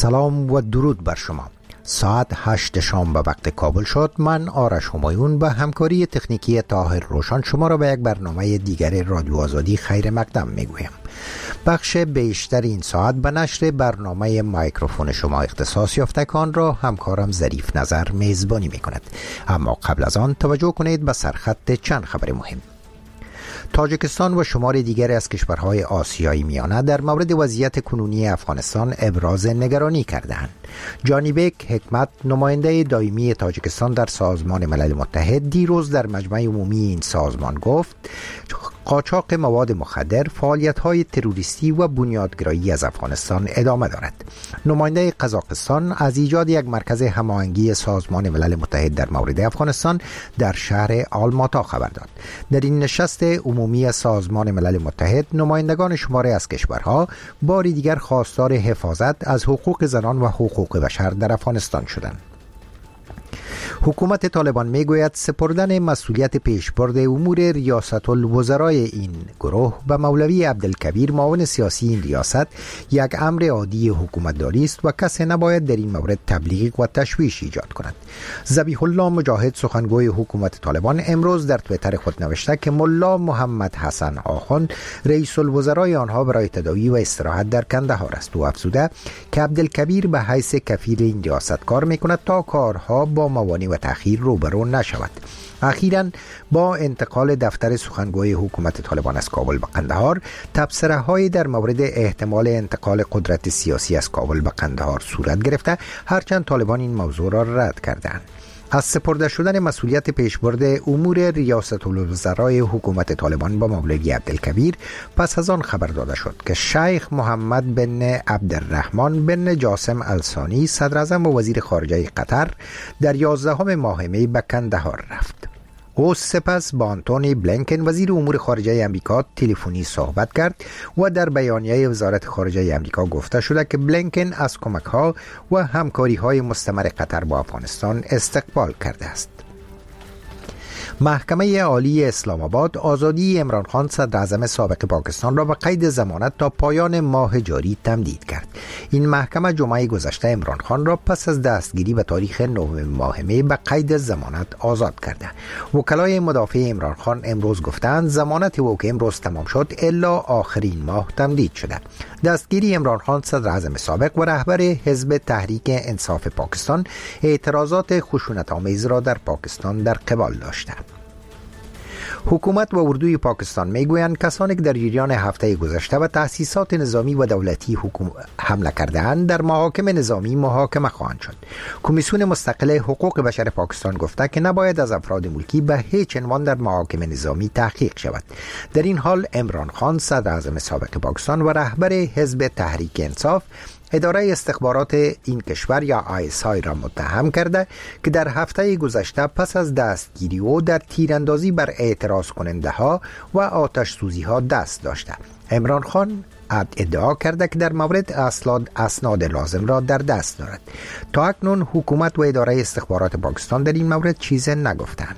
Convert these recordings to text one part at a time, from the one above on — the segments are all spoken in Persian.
سلام و درود بر شما. ساعت 8 شام به وقت کابل شد. من آرش همایون به همکاری تکنیکی طاهر روشن شما را به یک برنامه دیگر رادیو آزادی خیر مقدم میگویم. بخش بیشتر این ساعت به نشر برنامه میکروفون شما اختصاص یافته که آن را همکارم ظریف نظر میزبانی میکند. اما قبل از آن توجه کنید به سرخط چند خبر مهم. تاجیکستان و شمار دیگر از کشورهای آسیایی میانه در مورد وضعیت کنونی افغانستان ابراز نگرانی کردند. جانی بیک حکمت، نماینده دائمی تاجیکستان در سازمان ملل متحد، دیروز در مجمع عمومی این سازمان گفت قاچاق مواد مخدر، فعالیت‌های تروریستی و بنیادگرایی از افغانستان ادامه دارد. نماینده قزاقستان از ایجاد یک مرکز هماهنگی سازمان ملل متحد در مورد افغانستان در شهر آلماتا خبر داد. در این نشست عمومی سازمان ملل متحد، نمایندگان شماری از کشورها باری دیگر خواستار حفاظت از حقوق زنان و حقوق بشر در افغانستان شدند. حکومت طالبان میگوید سپردن مسئولیت پیشبرد امور ریاست الوزرای این گروه به مولوی عبدالکبیر، معاون سیاسی این ریاست، یک امر عادی حکومتداری است و کسی نباید در این مورد تبلیغ و تشویش ایجاد کند. ذبیح الله مجاهد، سخنگوی حکومت طالبان، امروز در توییتر خود نوشته که ملا محمد حسن آخوند رئیس الوزرای آنها برای تداوی و استراحت در کندهار است. او افزوده که عبدالکبیر به حیث کفیل این ریاست کار میکند تا کارها با موانع و تأخیر روبرو نشود. اخیراً با انتقال دفتر سخنگوی حکومت طالبان از کابل به قندهار، تبصره‌هایی در مورد احتمال انتقال قدرت سیاسی از کابل به قندهار صورت گرفته، هرچند طالبان این موضوع را رد کردند. از سپرده شدن مسئولیت پیشبرد امور ریاست الوزرای حکومت طالبان با مولوی عبدالکبیر پس از آن خبر داده شد که شیخ محمد بن عبدالرحمن بن جاسم الثانی، صدر اعظم و وزیر خارجه قطر، در 11 ماه می به کندهار رفت. او سپس با آنتونی بلینکن، وزیر امور خارجه امریکا، تلفنی صحبت کرد و در بیانیه وزارت خارجه امریکا گفته شده که بلینکن از کمک‌ها و همکاری‌های مستمر قطر با افغانستان استقبال کرده است. محکمه عالی اسلام آباد آزادی عمران خان، صدر اعظم سابق پاکستان، را به قید ضمانت تا پایان ماه جاری تمدید کرد. این محکمه جمعه گذشته عمران خان را پس از دستگیری به تاریخ 9 ماه می به قید ضمانت آزاد کرده. وکلای مدافع عمران خان امروز گفتند ضمانت او که امروز تمام شد الا آخرین ماه تمدید شده. دستگیری عمران خان، صدر اعظم سابق و رهبر حزب تحریک انصاف پاکستان، اعتراضات خشونت‌آمیز را در پاکستان در قبال داشته. حکومت و اردوی پاکستان میگویند کسانی که در جریان هفته گذشته و تأسیسات نظامی و دولتی حمله کرده‌اند در محاکم نظامی محاکمه خواهند شد. کمیسیون مستقل حقوق بشر پاکستان گفته که نباید از افراد ملکی به هیچ عنوان در محاکم نظامی تحقیق شود. در این حال عمران خان، صدر اعظم سابق پاکستان و رهبر حزب تحریک انصاف، اداره استخبارات این کشور یا ISI را متهم کرده که در هفته گذشته پس از دستگیری او در تیراندازی بر اعتراض کننده ها و آتش سوزی ها دست داشته. عمران خان ادعا کرده که در مورد اسناد لازم را در دست دارد. تا اکنون حکومت و اداره استخبارات پاکستان در این مورد چیزی نگفتند.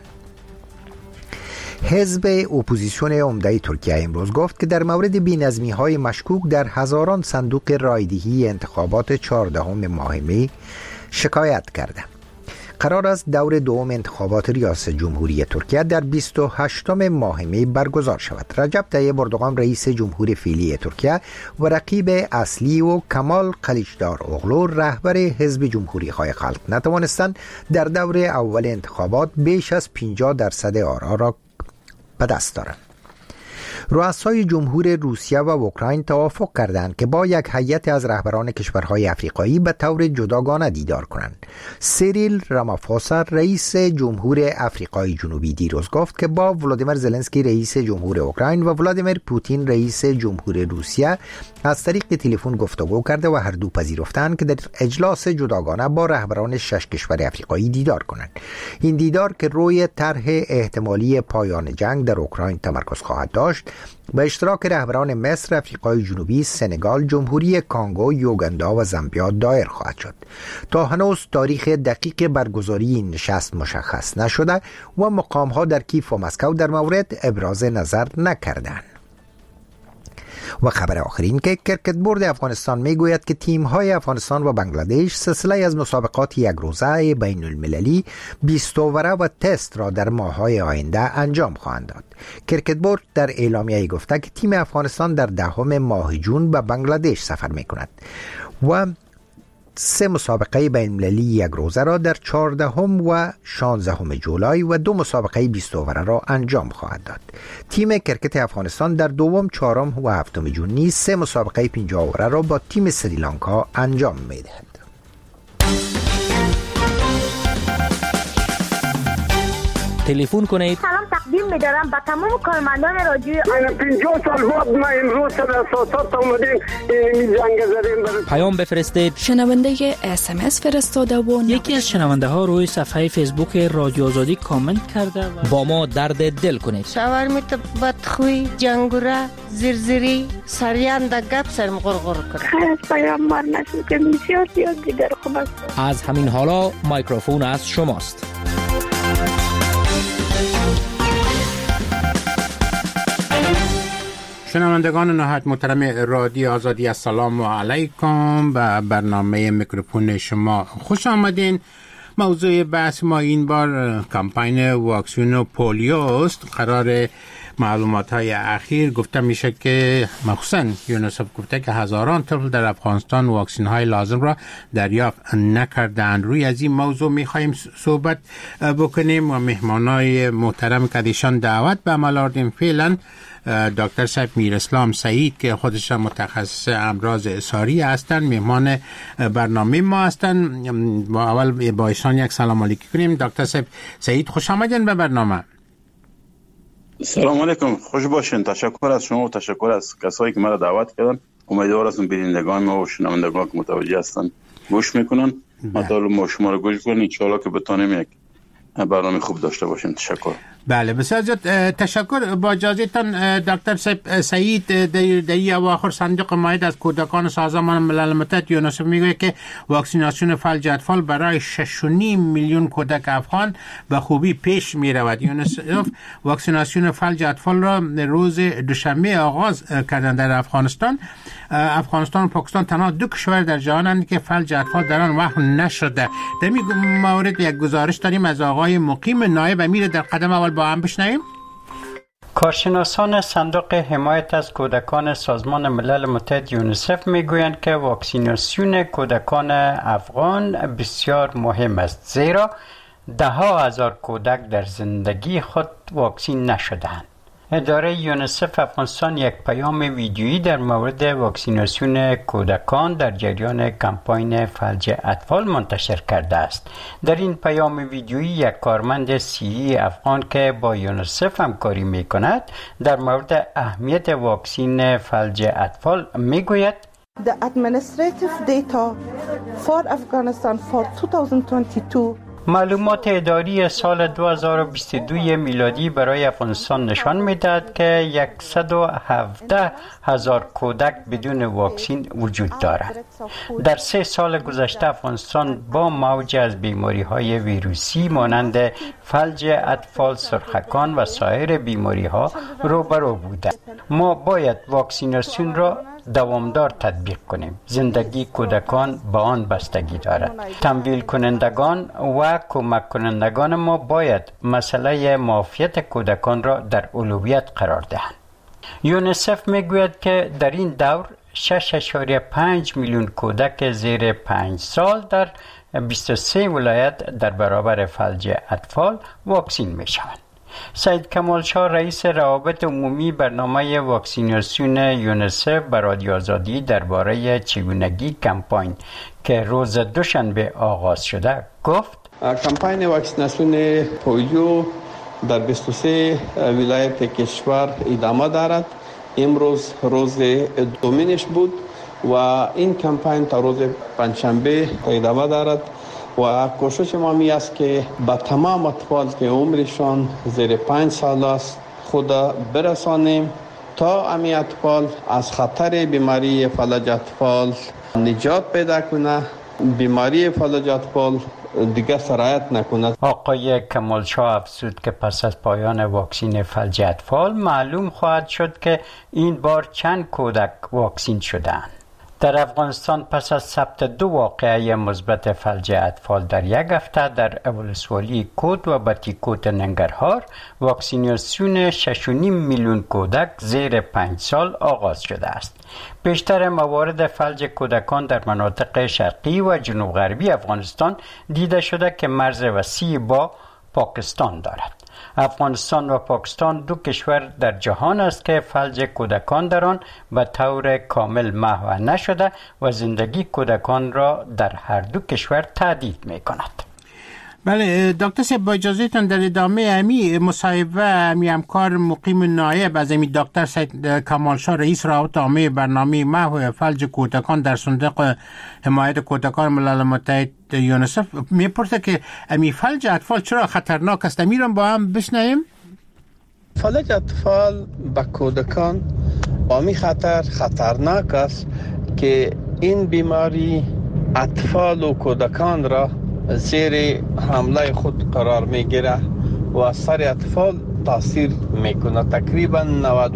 حزب اپوزیسیون عمده ترکیه امروز گفت که در مورد بی‌نظمی‌های مشکوک در هزاران صندوق رایدهی انتخابات 14 ماه می شکایت کرده. قرار است دور دوم انتخابات ریاست جمهوری ترکیه در 28 ماه می برگزار شود. رجب طیب اردوغان، رئیس جمهور فعلی ترکیه و رقیب اصلی و کمال کلیچداروغلو، رهبر حزب جمهوری‌های خلق، نتوانستند در دور اول انتخابات بیش از 50% آرا را به دست دارند. رؤسای جمهور روسیه و اوکراین توافق کردند که با یک هیئت از رهبران کشورهای افریقایی به طور جداگانه دیدار کنند. سیریل رامافوسا، رئیس جمهور افریقای جنوبی، دیروز گفت که با ولادیمیر زلنسکی، رئیس جمهور اوکراین، و ولادیمیر پوتین، رئیس جمهور روسیه، از طریق تلفن گفتگو کرده و هر دو پذیرفتند که در اجلاس جداگانه با رهبران 6 کشور افریقایی دیدار کنند. این دیدار که روی طرح احتمالی پایان جنگ در اوکراین تمرکز خواهد داشت، به اشتراک رهبران مصر، افریقای جنوبی، سنگال، جمهوری کانگو، یوگاندا و زامبیا دایر خواهد شد. تا هنوز تاریخ دقیق برگزاری این نشست مشخص نشده و مقام‌ها در کیف و مسکو در مورد ابراز نظر نکردند. و خبر آخرین که کرکت بورد افغانستان میگوید که تیم‌های افغانستان و بنگلادش سلسله از مسابقات یک روزه بین المللی 20 اووره و تست را در ماه‌های آینده انجام خواهند داد. کرکت بورد در اعلامیه گفته که تیم افغانستان در 10 ماه جون به بنگلادش سفر می‌کند و 3 مسابقه بین المللی یک روزه را در 14 و 16 جولای و 2 مسابقه 20 اووره را انجام خواهد داد. تیم کرکت افغانستان در 2، 4 و 7 جون نیز 3 مسابقه 50 اووره را با تیم سریلانکا انجام می‌دهد. تلفن کنید. سلام تقدیم می‌دارم به تمام کارمندان رادیو. من 50 سال بعد ما امروز سر اساسات اومدیم این زنگ زدیم. پیام بفرستید. شنونده SMS فرستاده و یکی از شنونده ها روی صفحه فیسبوک رادیو آزادی کامنت کرده و با ما درد دل کنید. شاورمیت بدخوی جنگوره زرزری سریان د گپ سرم غرغر کنه. خیلی پیامبر نشد که بسیار زیاد دیگر خوب است. از همین حالا میکروفون از شماست. شنوندگان نهایت محترم رادیو آزادی، السلام علیکم. به برنامه میکروفون شما خوش آمدین. موضوع بحث ما این بار کمپین واکسن پولیو است. قرار معلومات های اخیر گفته میشه که مخصوصا یونیسف گفته که هزاران طفل در افغانستان واکسن های لازم را دریافت نکردند. روی از این موضوع میخوایم صحبت بکنیم و مهمانای محترم که ایشان دعوت به عمل آوردیم. فعلا دکتر صاحب میراسلام سعید که خودش متخصص امراض اساری هستند مهمان برنامه ما هستند. اول با ایشان یک سلام علیکی کنیم. دکتر صاحب سعید خوش آمدین به برنامه. سلام علیکم، خوش باشین. تشکر از شما و تشکر از کسایی که مرا دعوت کردن. امیدوار هستم بینندگان ما و شنوندگان که متوجه هستن گوش میکنن. مطالب ما شما رو گوش کنین ان شاء الله که بتونیم یک برنامه خوب داشته باشیم. تشکر. بله بسیار زیاد تشکر. با اجازهتان دکتر سعید، در اواخر صندوق معاهده از کودکان سازمان ملل متحد یونیسف میگه که واکسیناسیون فلج اطفال برای 6.5 میلیون کودک افغان به خوبی پیش میرود. یونیسف واکسیناسیون فلج اطفال را روز دوشنبه آغاز کردن در افغانستان. افغانستان و پاکستان تنها 2 کشور در جهانند که فلج اطفال در آن وقع نشده. در این مورد یک گزارش داریم از آقای مقیم نایب امیر. در قدم اول با هم بشنویم. کارشناسان صندوق حمایت از کودکان سازمان ملل متحد یونیسف میگویند که واکسیناسیون کودکان افغان بسیار مهم است، زیرا 10,000 کودک در زندگی خود واکسین نشده‌اند. اداره یونیسف افغانستان یک پیام ویدیویی در مورد واکسیناسیون کودکان در جریان کمپاین فلج اطفال منتشر کرده است. در این پیام ویدیویی یک کارمند سیری افغان که با یونیسف همکاری می‌کند در مورد اهمیت واکسین فلج اطفال میگوید: The administrative data for Afghanistan for 2022 معلومات اداری سال 2022 میلادی برای افغانستان نشان می‌دهد که 117,000 کودک بدون واکسین وجود دارد. در 3 سال گذشته افغانستان با موج از بیماری‌های ویروسی مانند فلج اطفال، سرخکان و سایر بیماری‌ها روبرو بوده. ما باید واکسیناسیون را دوامدار تطبیق کنیم. زندگی کودکان با آن بستگی دارد. تمویل کنندگان و کمک کنندگان ما باید مسئله معافیت کودکان را در اولویت قرار دهند. یونیسف میگوید که در این دور 6.5 میلیون کودک زیر 5 سال در 23 ولایت در برابر فلج اطفال واکسین میشوند. سید کمال شاه رئیس روابط عمومی برنامه واکسیناسیون یونیسف بر رادیو آزادی درباره چگونگی کمپاین که روز دوشنبه آغاز شده گفت: کمپاین واکسیناسیون پولیو در 23 ولایت کشور ادامه دارد. امروز روز دومینش بود و این کمپاین تا روز پنجشنبه ادامه دارد و کوشش ما می است که با تمام اطفال که عمرشان زیر 5 سال است خود برسانیم تا امی اطفال از خطر بیماری فلج اطفال نجات پیدا کنه. بیماری فلج اطفال دیگه سرایت نکند. آقای کمالشاه افزود که پس از پایان واکسین فلج اطفال معلوم خواهد شد که این بار چند کودک واکسین شدند. در افغانستان پس از ثبت 2 واقعه مثبت فلج اطفال در یک هفته در ولسوالی کود و بتیکوت ننگرهار واکسیناسیون 6.5 میلیون کودک زیر 5 سال آغاز شده است. بیشتر موارد فلج کودکان در مناطق شرقی و جنوب غربی افغانستان دیده شده که مرز وسیع با پاکستان دارد. افغانستان و پاکستان 2 کشور در جهان است که فلج کودکان در آن به طور کامل محو نشده و زندگی کودکان را در هر 2 کشور تهدید می کند. بله دکتر صاحب، با اجازهتان در ادامه امی مصاحبه امی همکار مقیم نایب از امی دکتر سید کمالشاه رئیس روابط عامه برنامه محو فلج کودکان در صندوق حمایت کودکان ملل متحد یونیسف میپرسه که امی فلج اطفال چرا خطرناک است؟ امیرم با هم بشنویم. فلج اطفال به کودکان با خطرناک است که این بیماری اطفال و کودکان را زیر حمله خود قرار میگیره و سر اطفال تاثیر میکنه. تقریبا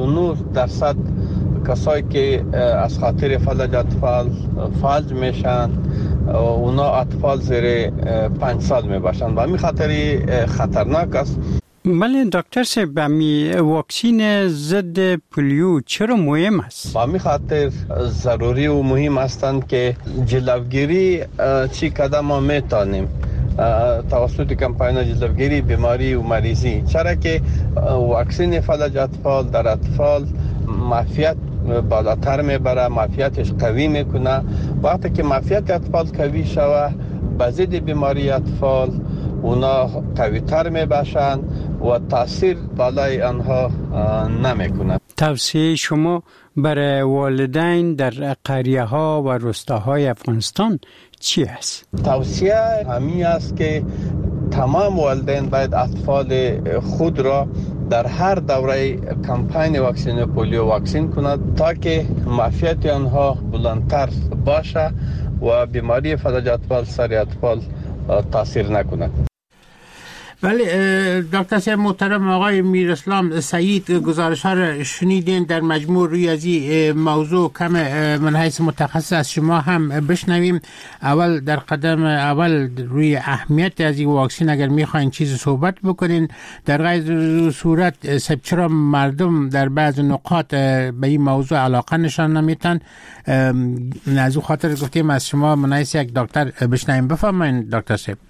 99% کسایی که از خاطر فلج اطفال فلج میشن اونا اطفال زیر 5 سال میباشن و همین خاطری خطرناک است. بله دکتر صاحب، واکسین ضد پولیو چرا مهم است؟ با همین خاطر ضروری و مهم هستند که جلوگیری چی قدم ما میتونیم توسط کمپاین جلوگیری بیماری و مریضی، چرا که واکسین فلج اطفال در اطفال معافیت بالاتر میبره، معافیتش قوی میکنه. وقتی که معافیت اطفال قوی شوه به ضد بیماری اطفال اونا قوی‌تر میباشن و تاثیر بالای آنها نمیکنند. توصیه شما برای والدین در قریه ها و روستاهای افغانستان چی است؟ توصیه همین است که تمام والدین باید اطفال خود را در هر دوره کمپین واکسین پولیو واکسین کند تا که معافیت آنها بلندتر باشه و بیماری فلج اطفال سر اطفال تاثیر نکند. بله دکتر صاحب محترم، آقای میراسلام سعید گزارش ها را شنیدین. در مجموع روی از این موضوع کم من حیث متخصص از شما هم بشنویم. اول در قدم اول روی اهمیت از این واکسین اگر میخواین چیز صحبت بکنین، در غیر صورت چرا مردم در بعض نقاط به این موضوع علاقه نشان نمیتن؟ از او خاطر گفتیم از شما من حیث یک دکتر بشنویم. بفرمایید دکتر صاحب.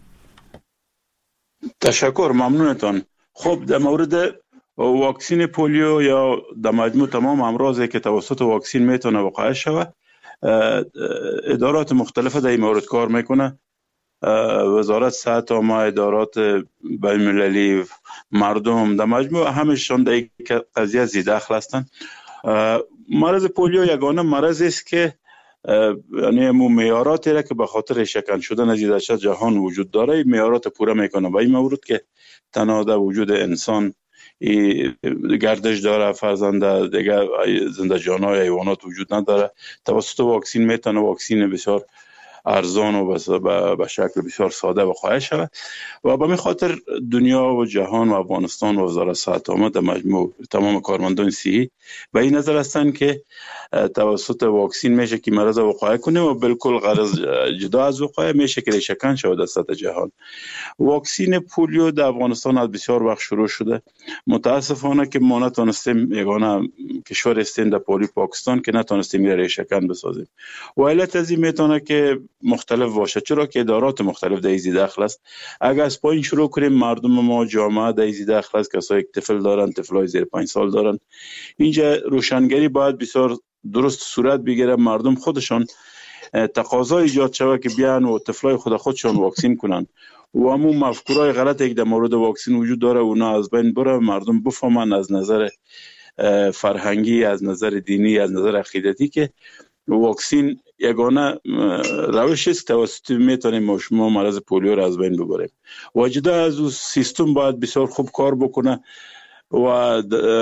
تشکر، ممنونتان. خب در مورد واکسین پولیو یا در مجموع تمام امراضی که توسط واکسین میتونه وقایع شود، ادارات مختلف در این مورد کار میکنه. وزارت صحت عامه، ادارات بین‌المللی، مردم در مجموع همشون در این قضیه زیدخل هستند. مرض پولیو یگانه مرضی است که یعنی معیاراتی را که به خاطر شکن شدن از دیده جهان وجود داره معیارات پوره میکنه. و این مورد که تنها در وجود انسان گردش داره، فرزند دیگر زنده جانهای حیوانات وجود نداره. توسط واکسین میتونه واکسین بسیار ارزان و به شکل بسیار ساده وقایع شود و به خاطر دنیا و جهان و افغانستان و وزارت صحت عامه در مجموع تمام کارمندان صحی به این نظر هستند که توسط واکسین میشه که مرض وقایع کنه و بالکل غرض جدا از وقایع میشه که ریشه‌کن شود در سطح جهان. واکسین پولیو در افغانستان از بسیار وقت شروع شده. متاسفانه که ما نتونستیم، یگانه کشور هستیم در پولی پاکستان که نتونستیم ریشه‌کن بسازیم. و علت از این میتونه که مختلف باشه، چرا که ادارات مختلف در این داخل است. اگر از پایین شروع کنیم، مردم ما جامعه در این داخل است، کسایی که طفل دارن، طفلای زیر 5 سال دارن، اینجا روشنگری باید بسیار درست صورت بگیره. مردم خودشان تقاضا ایجاد شود که بیان و طفلای خودشان واکسین کنن و همون مفکورای غلطی که در مورد واکسین وجود داره اونا از بین بره، مردم بفهمن از نظر فرهنگی، از نظر دینی، از نظر عقیدتی که واکسین یگانه روشی است توسط میتونیم ما شما مرض پولیو را از بین ببریم. و جدا از اون سیستم باید بسیار خوب کار بکنه. و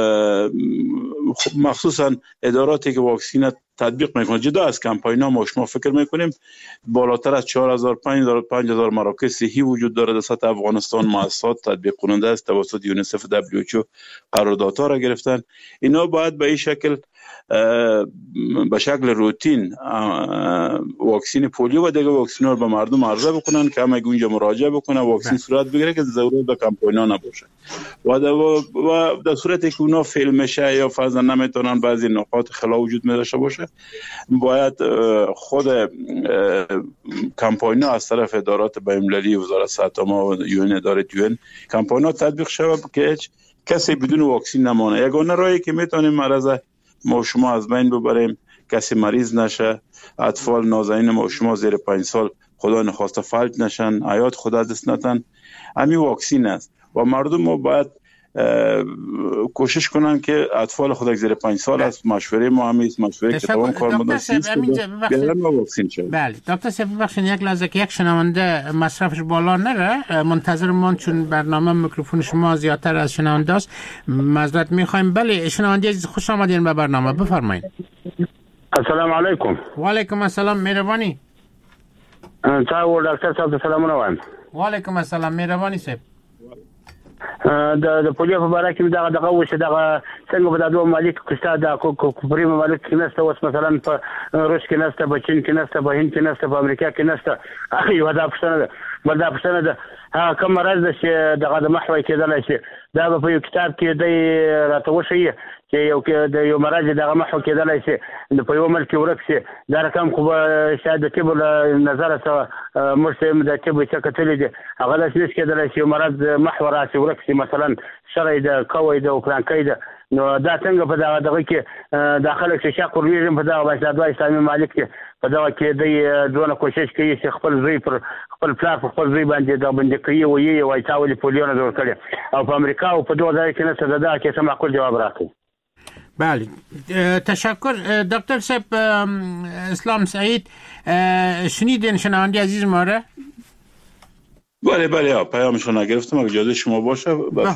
مخصوصا اداراتی که واکسین تطبیق میکنه جدا از کمپاین‌ها ما شما فکر میکنیم بالاتر از 4000 5000 مراکز صحی وجود داره در سطح افغانستان. مؤسسات تطبیق کننده است توسط یونیسف و WHO قراردادها را گرفتن. اینا باید به این شکل به شکل روتین واکسین پولیو و دیگه واکسین‌ها رو به مردم عرضه بکنن که همه اونجا مراجعه بکنن واکسین صورت بگیره که ضرورت به کمپاین‌ها نباشه و در صورتی که اونا فیل میشه یا فرضاً نمیتونن بعضی نقاط خلا وجود داشته باشه باید خود کمپاین‌ها از طرف ادارات بین‌المللی وزارت صحت و اداره UN کمپاین‌ها تطبیق شود که هیچ کسی بدون واکسین نمانه. یگانه راهی که میتونیم مرض ما شما از بین ببریم کسی مریض نشه، اطفال نازنین ما شما زیر 5 سال خدا نخواسته فلج نشن، حیات خدا دست نتن، همین واکسین است و مردم ما باید کوشش کنن که اطفال خود زیر 5 سال است. مشوره ما هم است، مشوره که تمام کارمندان واکسین شد. بله دکتر صاحب ببخشید یک لحظه که یک شنونده مصرفش بالا نره منتظر ما چون برنامه میکروفون شما زیادتر از شنونده است معذرت میخوایم. بله شنونده عزیز خوش آمدین به برنامه بفرمایید. السلام علیکم. و علیکم السلام مهربانی. تاسو ډاکټر صاحب ته سلامونه وایم. و علیکم السلام مهربانی صاحب. د پولیو په اړه کې دغه وشه دغه څنګه په دغه مالک کستا د کوپری مالک کې نسته اوس مثلا په روس کې نسته په چین کې نسته په هند کې نسته په امریکا کې نسته یو دا پښتنه ده کوم مرض ده چې دغه د محوي کېدل شي دا په یو کتاب کې د راته وشي چې یو مرض دغه محو کېدل شي په یو ملک ورک شي دا رقم خو شاید د طب نظر سره مرسم د طب چې کتلې دي هغه د شي کېدل شي مرض محور راسي ورک شي مثلا شرعي د کوي د اوکرانکۍ ده نو دا څنګه په دغه کې داخله شي شاکر ویژن په دغه بشادو اسلامي مالک کې په دغه کې د دونه کوشش کوي چې خپل ځای پر خپل پلان په خپل ځای باندې د باندې کوي وي او تاول پولیو نه جوړ کړي او په امریکا او په دغه ځای کې نه څه ده چې سم معقول جواب راکړي. بله تشکر دکتر صاحب. اسلام سعید شنیدین شنونده عزیز ما را؟ بله پیامشون نگرفتم اگه اجازه شما باشه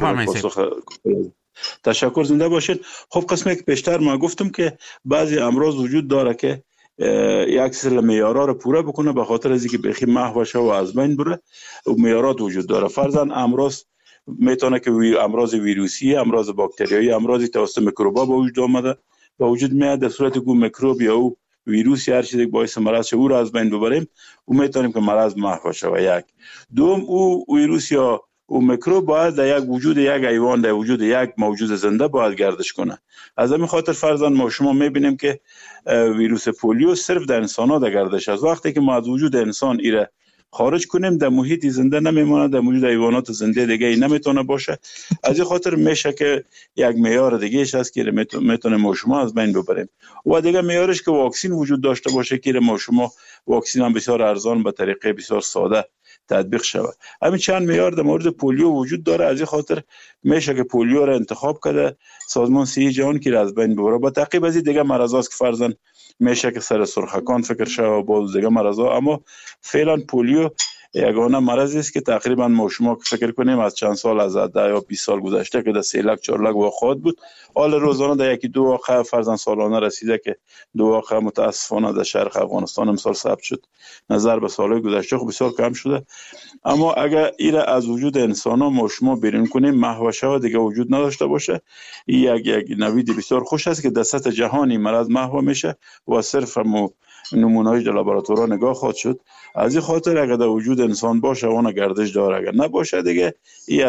تشکر زنده باشید. خب قسمی که پیشتر ما گفتم که بعضی امراض وجود داره که یک سری معیارها رو پوره بکنه به خاطر از اینکه بخی محو شه و از بین بره و معیارات وجود داره. فرضاً امراض میتونه که امراض ویروسی، امراض باکتریایی، امراضی توسط میکروبا به وجود آمده به وجود میاد در صورت که میکروب یا او ویروس یا هر چیزی که باعث مرض شه او رو از بین ببریم و میتونیم که مرض محو شه. و یک دوم او ویروس یا او میکروب باید در یک وجود یک حیوان در وجود یک موجود زنده باید گردش کنه. از همین خاطر فرضاً ما شما میبینیم که ویروس پولیو صرف در انسان ها در گردش است. وقتی که ما از وجود انسان ایره خارج کنیم در محیط زنده نمیمونه، در موجود حیوانات زنده دیگه ای نمیتونه باشه. از این خاطر میشه که یک معیار دیگه ایش هست که میتونه ما شما از بین ببریم و دیگه معیارش که واکسین وجود داشته باشه که ما شما واکسین هم بسیار ارزان به طریقه بسیار ساده تطبیق شود. همین چند معیار در مورد پولیو وجود داره. از این خاطر میشه که پولیو را انتخاب کرده سازمان صحی جهان که از بین ببره. با تعقیب از دیگه مرضاست که فرضاً میشه که سر سرخکان فکر شه و باز دیگه مرضا، اما فعلا پولیو یگانه مرضی است که تقریبا ما شما فکر کنیم از چند سال از 10 یا 20 سال گذشته که در 3 لک 4 لک واقعات بود، حال روزانه در یکی دو واقعه فرضاً سالانه رسیده که 2 واقعه متاسفانه در شرق افغانستان امسال ثبت شد. نظر به سالهای گذشته خب بسیار کم شده. اما اگر ایره از وجود انسان ها ما شما بیرون کنیم محو شه و دیگه وجود نداشته باشه، یک نوید بسیار خوش است که در سطح جهانی مرض محو میشه و صرف نمونه‌های در لابراتوار نگاه خواهد شد. از این خاطر اگر در وجود انسان باشه اون گردش داره، اگر نباشه دیگه ای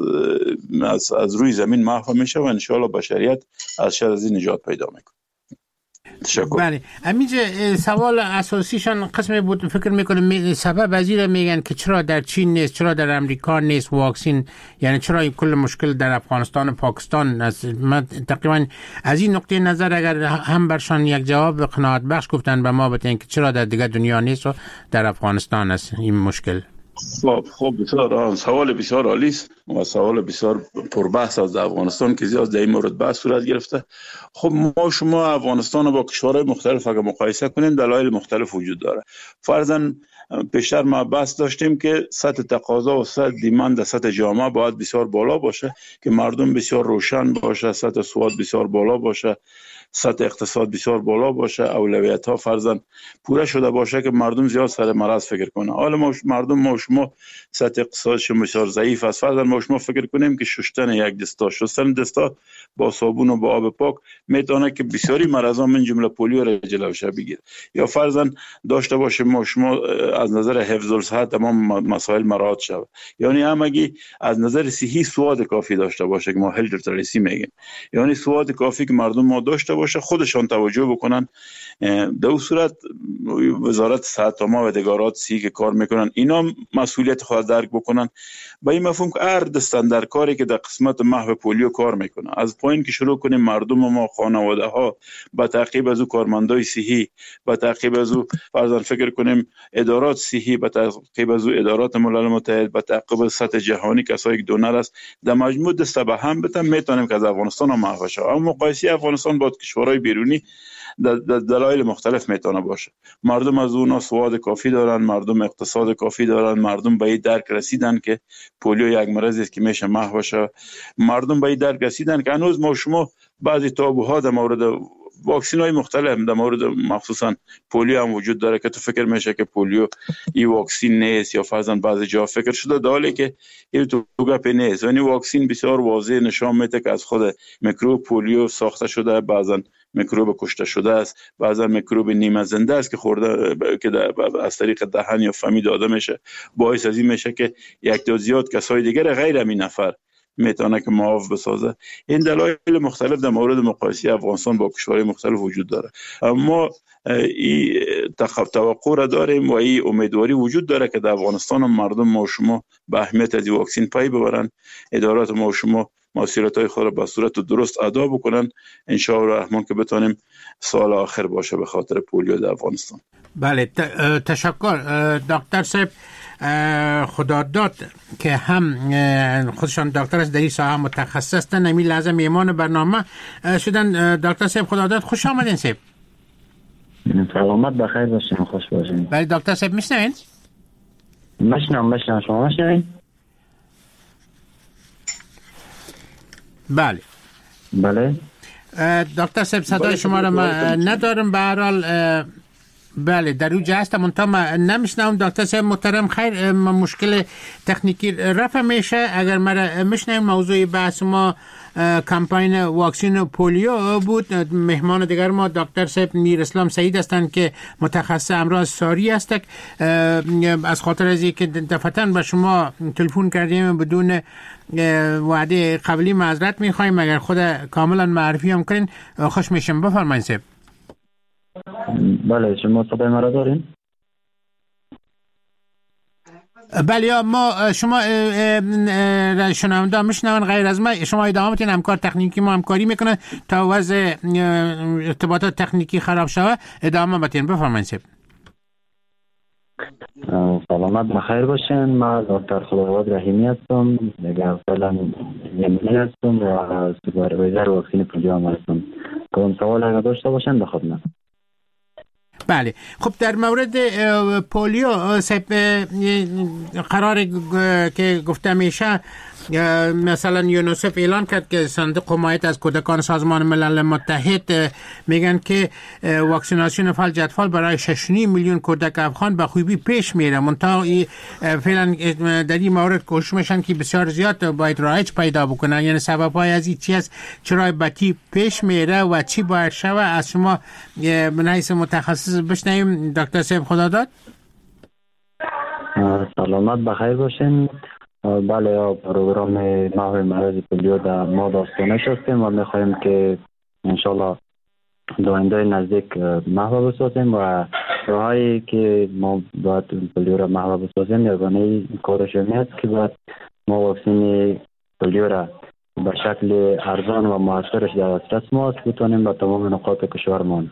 از روی زمین محو میشه و ان شاء الله بشریت از شر از این نجات پیدا میکنه. تشکر. بله همینجا سوال اساسیشان قسمی بود فکر میکنم سبب وزیر میگن که چرا در چین نیست، چرا در امریکا نیست واکسین، یعنی چرا این کل مشکل در افغانستان و پاکستان است. من تقریبا از این نقطه نظر اگر هم برشان یک جواب قناعت بخش گفتن به ما بتین که چرا در دیگه دنیا نیست و در افغانستان است این مشکل. خب بسیار سوال بسیار عالی است و سوال بسیار پربحث از افغانستان که زیاد در این مورد بحث صورت گرفته. خب ما شما افغانستان با کشورهای مختلف اگر مقایسه کنیم دلایل مختلف وجود داره. فرضاً پیشتر ما بحث داشتیم که سطح تقاضا و سطح دیماند سطح جامعه باید بسیار بالا باشه که مردم بسیار روشن باشه، سطح سواد بسیار بالا باشه، سطح اقتصاد بسیار بالا باشه، اولویت ها فرضاً پوره شده باشه که مردم زیاد سر مرض فکر کنه. حالا مردم ما شما سطح اقتصادش بسیار ضعیف است، فرضاً ما شما فکر کنیم که شستن یک شستن دستا با صابون و با آب پاک میتونه که بسیاری مرضا من جمله پولیو را جلوش بگیره. یا فرضاً داشته باشه ما شما از نظر حفظ الصحت تمام مسائل مراعات شود، یعنی همگی از نظر صحی سواد کافی داشته باشه که ما هلت لیترسی میگیم، یعنی سواد کافی که مردم ما داشته باشه، خودشان توجه بکنن. در اون صورت وزارت صحت و ادارات سی که کار میکنن اینا مسئولیت خود درک بکنن، با این مفهوم که هر دستن در کاری که در قسمت محو پولیو کار میکنه، از پایین که شروع کنیم مردم ما، خانواده ها، با تعقیب از او کارمندای صحی، با تعقیب از او فرضاً فکر کنیم ادارات صحی، با تعقیب از او ادارات ملل متحد، با تعقیب از سطح جهانی کسایی که دونر است، در مجموع دست به هم بتن میتونیم که از افغانستان هم محو شه. اما مقایسه افغانستان با کشورهای بیرونی دلایل مختلف میتونه باشه. مردم از اونا سواد کافی دارن، مردم اقتصاد کافی دارن، مردم به این درک رسیدن که پولیو یک مرض است که میشه محو شه، مردم به این درک رسیدن که هنوز ما شما بعضی تابوها در مورد واکسین های مختلف در مورد مخصوصا پولیو هم وجود داره که تو فکر میشه که پولیو این واکسین نیست، یا فرضاً بعضی جا فکر شده در حالی که این تو گپ نیست. یعنی واکسین بسیار واضح نشان میده که از خود میکروب پولیو ساخته شده، بعضا میکروب کشته شده است، بعضا میکروب نیمه زنده است که خورده که از طریق دهن یا فمی داده میشه، باعث از این میشه که یک تا زیاد کسای دیگر غیر همین نفر میتونه که معاف بسازه. این دلایل مختلف در مورد مقایسه افغانستان با کشورهای مختلف وجود داره. اما این توقع را داریم و این امیدواری وجود داره که در افغانستان مردم ما شما به اهمیت از واکسین پای ببرن، ادارات ما شما مسئولیت‌های خود را به صورت درست ادا بکنن، ان شاء الله الرحمن که بتونیم سال آخر باشه به خاطر پولیو در افغانستان. بله تشکر دکتر صاحب. خداداد که هم خودشان دکتر است، در این ساحه متخصص هستند، نمی لحظه میهمان برنامه شدن. دکتر صاحب خداداد خوش آمدین. صاحب سلامت بخیر باشین، خوش باشین. بله دکتر صاحب میشنوین؟ مشنم شما میشنوین؟ بله دکتر صاحب صدای شما را من ندارم، به هر حال بله در اون جا هستم منتها من نمیشنم. دکتر صاحب محترم خیر، مشکل تکنیکی رفع میشه. اگر مرا میشنیم موضوع بحث ما کمپاین واکسین پولیو بود. مهمان دیگر ما دکتر صاحب میر اسلام سعید هستند که متخصص امراض ساری هستند. از خاطر از اینکه دفعتاً به شما تلفن کردیم بدون وعده قبلی معذرت میخوایم، اگر خود کاملا معرفی هم کنین خوش میشم. بفرمایید صاحب. بله شما صدای مرا دارین؟ بله ما شما شنونده میشنون، غیر از ما شما ادامه بدین. همکار تکنیکی ما همکاری میکنه تا وضع ارتباطات تکنیکی خراب شوه ادامه بدین. بفرمایید صاحب. سلامت بخیر باشین. من دکتر خداوند رحیمی هستم، دیگه فعلا یمنی هستم و سوپروایزر واکسین پولیو هستم. کدام سوال اگر داشته باشین به خدمت. بله خب در مورد پولیو قرار که گفته میشه، مثلا یونیسف اعلان کرد که صندوق حمایت از کودکان سازمان ملل متحد میگن که واکسیناسیون فلج اطفال برای 6.5 میلیون کودک افغان به خوبی پیش میره. منتها فعلا در این مورد کوشش میشن که بسیار زیاد باید رایج پیدا بکنن. یعنی سبب‌های از این چی است، چرا بتی پیش میره و چی باید شوه؟ از شما من حیث متخصص بشنویم دکتر صاحب خداداد. سلامت بخیر باشین. بله پروگرام محو مرض پولیو در ما داستانه هستیم و میخوایم که انشالله در آینده نزدیک محو بسازیم و راهایی که ما باید پولیو را محو بسازیم یگانه کارش است که باید ما واکسین پولیو را به شکل ارزان و موثرش در دسترس ما بتونیم به تمام نقاط کشورمان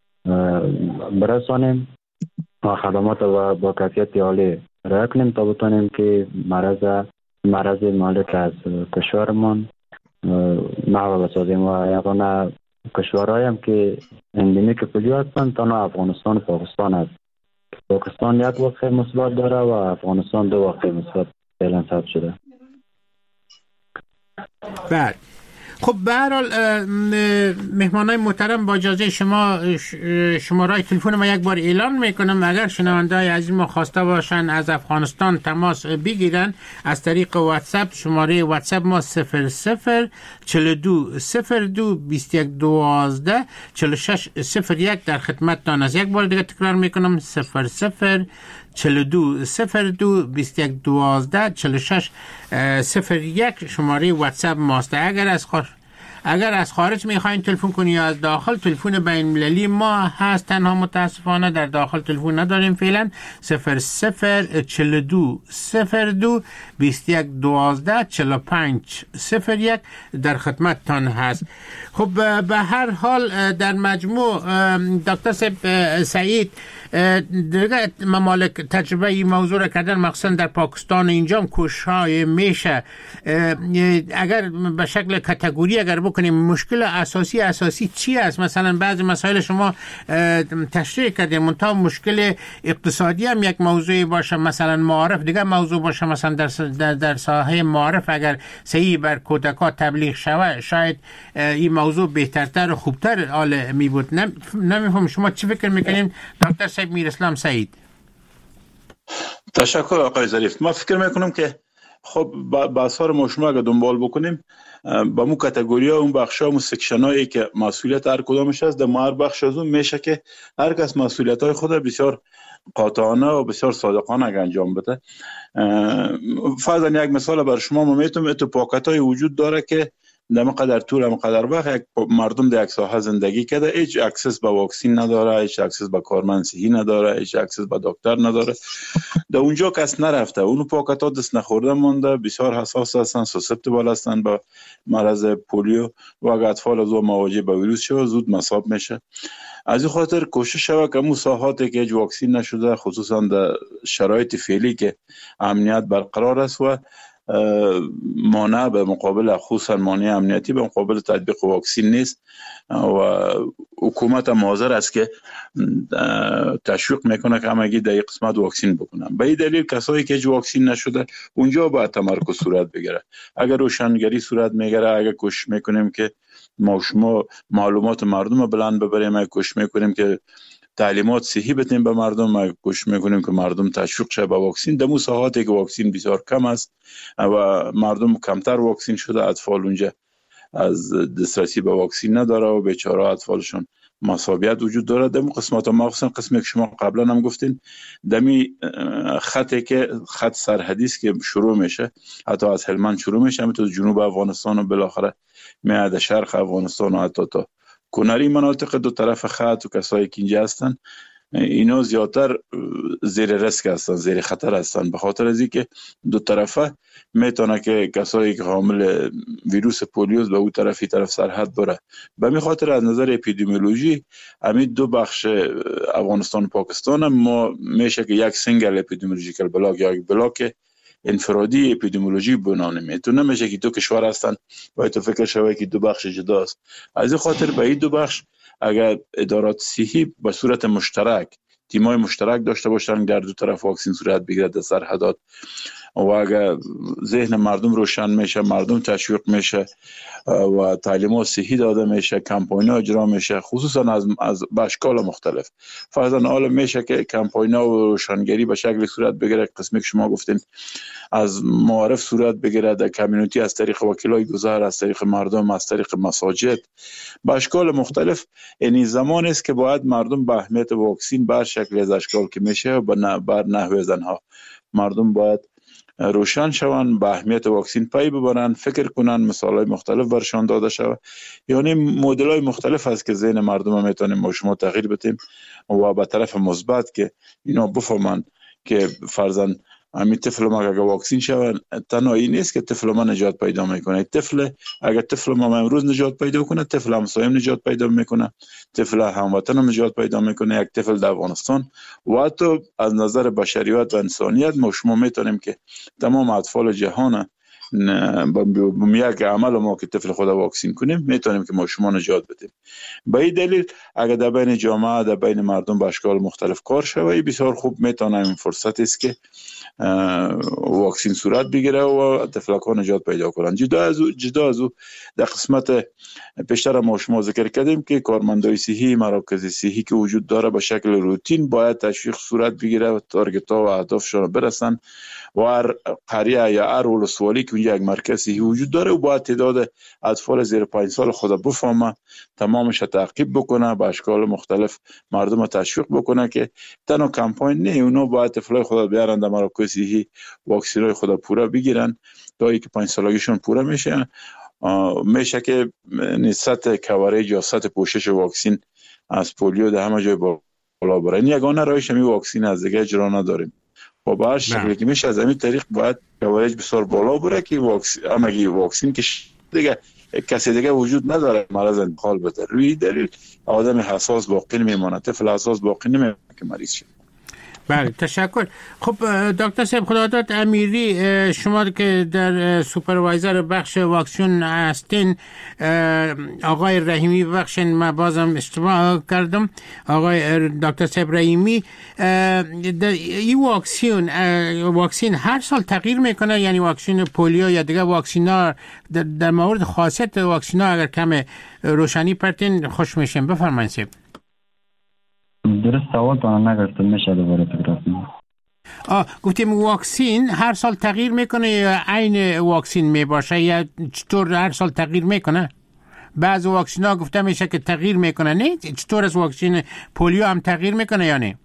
برسانیم و خدمات و با کیفیت عالی را کنیم تا بتونیم که مرض مالک از کشورمان محو بسازیم و یگانه کشورهایی هم که اندمیک پولیو هستند تنها افغانستان و پاکستان است پاکستان یک واقعه مثبت داره و افغانستان 2 واقعه مثبت فعلا ثبت شده. بله. خب به هر حال مهمانای محترم با اجازه شما شماره تلفن ما یک بار اعلان میکنم. اگر شنونده‌های عزیز ما خواسته باشن از افغانستان تماس بگیرن از طریق واتساپ، شماره واتساپ ما 00 42 02 21 12 46 01 در خدمتتان است. یک بار دیگه تکرار میکنم 00 42 02 21 12 46 01 شماره واتساپ ماست. اگر از خارج میخواین تلفن کنی یا از داخل، تلفن بین المللی ما هست، تنها متاسفانه در داخل تلفن نداریم فعلا. 00 42 02 21 12 45 01 در خدمتتان هست. خب به هر حال در مجموع دکتر سعید دیگه ممالک تجربه این موضوع را کردن، مخصوصا در پاکستان اینجا کوشش‌های میشه. اگر به شکل کاتگوری اگر بکنیم مشکل اساسی چی است؟ مثلا بعضی مسائل شما تشریح کردیم، منتها مشکل اقتصادی هم یک موضوعی باشه، مثلا معارف دیگه موضوع باشه. مثلا در ساحه معارف اگر صحیح بر کودکان تبلیغ شود شاید این موضوع بهترتر و خوبتر حال می بود. نمیفهم شما چی فکر میکنین دکتر صاحب میراسلام سعید؟ تشکر آقای ظریف. ما فکر میکنم که خب بحث‌ها ما شما اگه دنبال بکنیم با مو کاتگوری‌ها اون بخش‌ها اون سکشن‌هایی که مسئولیت هر کدامش است، در هر بخش از اون میشه که هر کس مسئولیت‌های خود بسیار قاطعانه و بسیار صادقانه انجام بده. فرضاً یک مثال بر شما ما میتونم اتفاقات‌های وجود داره که در مقدار طول مقدار وقت یک مردم در یک ساحه زندگی کرده، هیچ اکسس به واکسین نداره، هیچ اکسس به کارمند صحی نداره، هیچ اکسس به دکتر نداره. در اونجا کس نرفته، اونو پاکتا دست نخورده مونده، بسیار حساس هستن، سوسپتیبل هستن با مرض پولیو و اگر اطفال از مواجه با ویروس شود زود مصاب میشه. از این خاطر کوشش شود که ساحاتی که هیچ واکسین نشده، خصوصا در شرایط فعلی که امنیت برقرار است و مانع به مقابل، خصوصا مانع امنیتی به مقابل تطبیق واکسین نیست و حکومت هم حاضر است که تشویق میکنه که همگی در این قسمت واکسین بکنن. به این دلیل کسایی که هیچ واکسین نشده اونجا باید تمرکز صورت بگیره. اگر روشنگری صورت میگیره، اگر کوشش میکنیم که ما شما معلومات مردم رو بلند ببریم، اگر کوشش میکنیم که تعلیمات صحی بدیم به مردم، ما کوشش میکنیم که مردم تشویق شه به واکسین. در مو ساحاتی که واکسین بسیار کم است و مردم کمتر واکسین شده، اطفال اونجا از دسترسی به واکسین نداره و بیچاره اطفالشون مصابیت وجود داره. در مو قسمت مخصوصا قسمی که شما قبلا هم گفتین، دمی خطی که خط سرحدی است که شروع میشه، حتی از هلمند شروع میشه، همینطور جنوب افغانستان و بالاخره میاد شرق افغانستان و حتی تا کناری مناطق دو طرف خط و کسایی که اینجا هستن، اینا زیادتر زیر ریسک هستن، زیر خطر هستن، به خاطر از اینکه دو طرفه میتونه که کسایی که حامل ویروس پولیوز به اون طرف سرحد بره. به همین خاطر از نظر اپیدمیولوژی همین دو بخش افغانستان و پاکستان ما میشه که یک سینگل اپیدمیولوژیکال بلاک یا یک بلاک انفرادی اپیدمیولوژی بنانیم. تو نمیشه که دو کشور هستن و تو فکر شوی که دو بخش جداست. از این خاطر به این دو بخش اگر ادارات صحی به صورت مشترک، تیمای مشترک داشته باشن در دو طرف واکسین صورت بگیره در سرحدات و اگر ذهن مردم روشن میشه، مردم تشویق میشه و تعلیمات صحی داده میشه، کمپاین‌ها اجرا میشه، خصوصا از اشکال مختلف. فرضاً حالا میشه که کمپاین‌ها و روشنگری به شکل صورت بگیره، قسمی که شما گفتین از معارف صورت بگیره در کمیونیتی، از طریق وکیلای گذر، از طریق مردم، از طریق مساجد، به اشکال مختلف. این زمان است که باید مردم به اهمیت واکسین بر شکل از اشکال که میشه و بر نحوه زنها مردم باید روشن شوند، به اهمیت واکسین پی ببرن، فکر کنن، مثالای مختلف برشان داده شود. یعنی مدل‌های مختلف هست که ذهن مردم میتونیم ما شما تغییر بدیم و به طرف مثبت که اینا بفهمن که فرضاً همین طفل ما اگر واکسین شود تنها این نیست که طفل ما نجات پیدا میکنه. اگر طفل ما امروز نجات پیدا کنه، طفل همسایم نجات پیدا میکنه، طفل هموطن نجات پیدا میکنه، یک طفل در افغانستان و حتی از نظر بشریت و انسانیت ما شما میتونیم که تمام اطفال جهان یک عمل ما که طفل خود واکسین کنیم میتونیم که ما شما نجات بدیم. به این دلیل اگر در بین جامعه در بین مردم به اشکال مختلف کار شود بسیار خوب میتونه این فرصت است که واکسین صورت بگیره و طفلکان نجات پیدا کنند. جدا از او در قسمت پیشتر ما شما ذکر کردیم که کارمندای صحی مراکز صحی که وجود داره به شکل روتین باید تشویق صورت بگیره و تارگت ها و اهدافشون برسن و هر قریه یا هر ولسوالی که اونجا یک مرکز صحی وجود داره و باید تعداد اطفال زیر 5 سال خود بفهمه، تمامش تعقیب بکنه، به اشکال مختلف مردم تشویق بکنه که تنها کمپاین نه، اونا باید طفلای خود بیارن در مراکز صحی واکسینای خود پورا بگیرن تا اینکه 5 سالگیشون پورا میشه که نسبت کوریج یا سطح پوشش واکسین از پولیو در همه جای بالا بره. این یگانه راهش همین واکسین از دیگه اجرا نداریم. و به هر شکلی که میشه از همین طریق باید کوریج بسیار بالا بره که واکسین که دیگه کسی دیگه وجود نداره مرض انتقال بده. روی دلیل آدم حساس باقی نمیمونه، طفل حساس باقی نمیمونه که مریض شه. بله تشکر. خب دکتر صاحب خداداد امیری، شما که در سوپروایزر بخش واکسن هستین، آقای رحیمی بخشن ما بازم اشتباه کردم، آقای دکتر صاحب رحیمی، این واکسین هر سال تغییر میکنه؟ یعنی واکسن پولیو یا دیگه واکسین ها در مورد خاصیت واکسین ها اگر کم روشنی پرتین خوش میشیم. بفرمایید صاحب. درست سوال تانه نگرفتم، میشه دوباره تکرار کنم؟ گفتیم واکسین هر سال تغییر میکنه یا عین واکسین میباشه یا چطور هر سال تغییر میکنه؟ بعض واکسین ها گفته میشه که تغییر میکنه، نه چطور از واکسین پولیو هم تغییر میکنه یا نه؟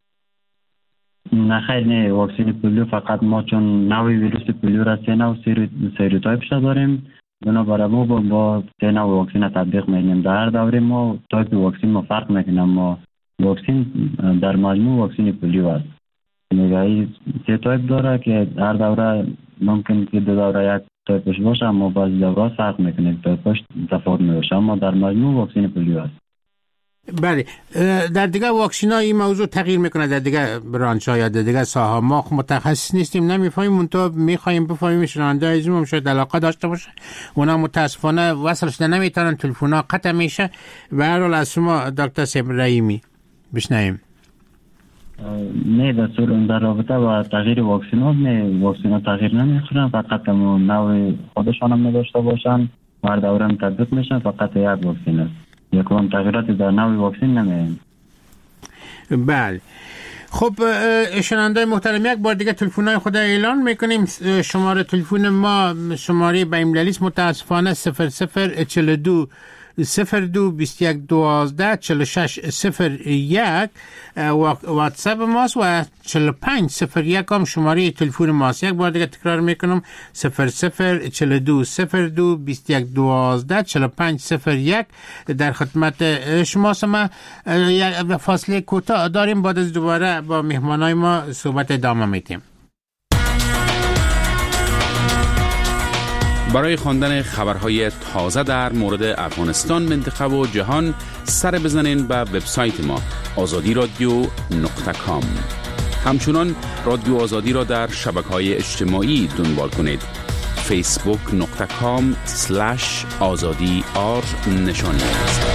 نه خیر، نه واکسین پولیو فقط ما چون نوع ویروس پولیو را 3 نوع سیروتایپش داریم، بنابراین ما با 3 نوع واکسین تطبیق میکنیم. در هر دوره ما تایپ واکسین ما فرق میکنیم، ما واکسین در مجموع واکسین پولیو است. نگاهی 3 تایپ داره که هر دوره ممکن که 2 دوره یک تایپش باشه، اما بعضی دوره فرق میکنه، تایپش تفاوت میشه، اما در مجموع واکسین پولیو است. بله. در دیگه واکسین ها این موضوع تغییر میکنه در دیگه برانچ ها یا در دیگه ساحه؟ ما متخصص نیستیم، نمیفهمیم، منتها میخوایم بفهمیم. شنونده عزیزم هم شاید علاقه داشته باشه، اونا متاسفانه وصلش نمیتونن، تلفن ها قطع میشه. به هر حال از شما دکتر صاحب رحیمی بشنویم. نه در رابطه با تغییر واکسین ها، نه واکسین ها تغییر نمیخورن، فقط نوع خودشان هم نداشته باشن، هر دوره هم تطبیق میشن، فقط یک واکسین است، یکم تغییرات در نوع واکسین نمیاد. بله. خب شنونده محترم، یک بار دیگه تلفن‌های خود اعلان میکنیم. شماره تلفن ما شماره بین‌المللی است، متاسفانه 0042 02 21 12 46 01 واتساپ ماست و 45 01 هم شماره تلفن ماست. یک بار دیگه تکرار میکنم 0042 02 21 12 45 01 در خدمت شماست. ما یک فاصله کوتاه داریم، بعد از دوباره با مهمانای ما صحبت ادامه میدیم. برای خواندن خبرهای تازه در مورد افغانستان، منطقه و جهان سر بزنین به وبسایت ما azadi.com. همچنان رادیو آزادی را در شبکه‌های اجتماعی دنبال کنید. facebook.com/azadi نشانی است.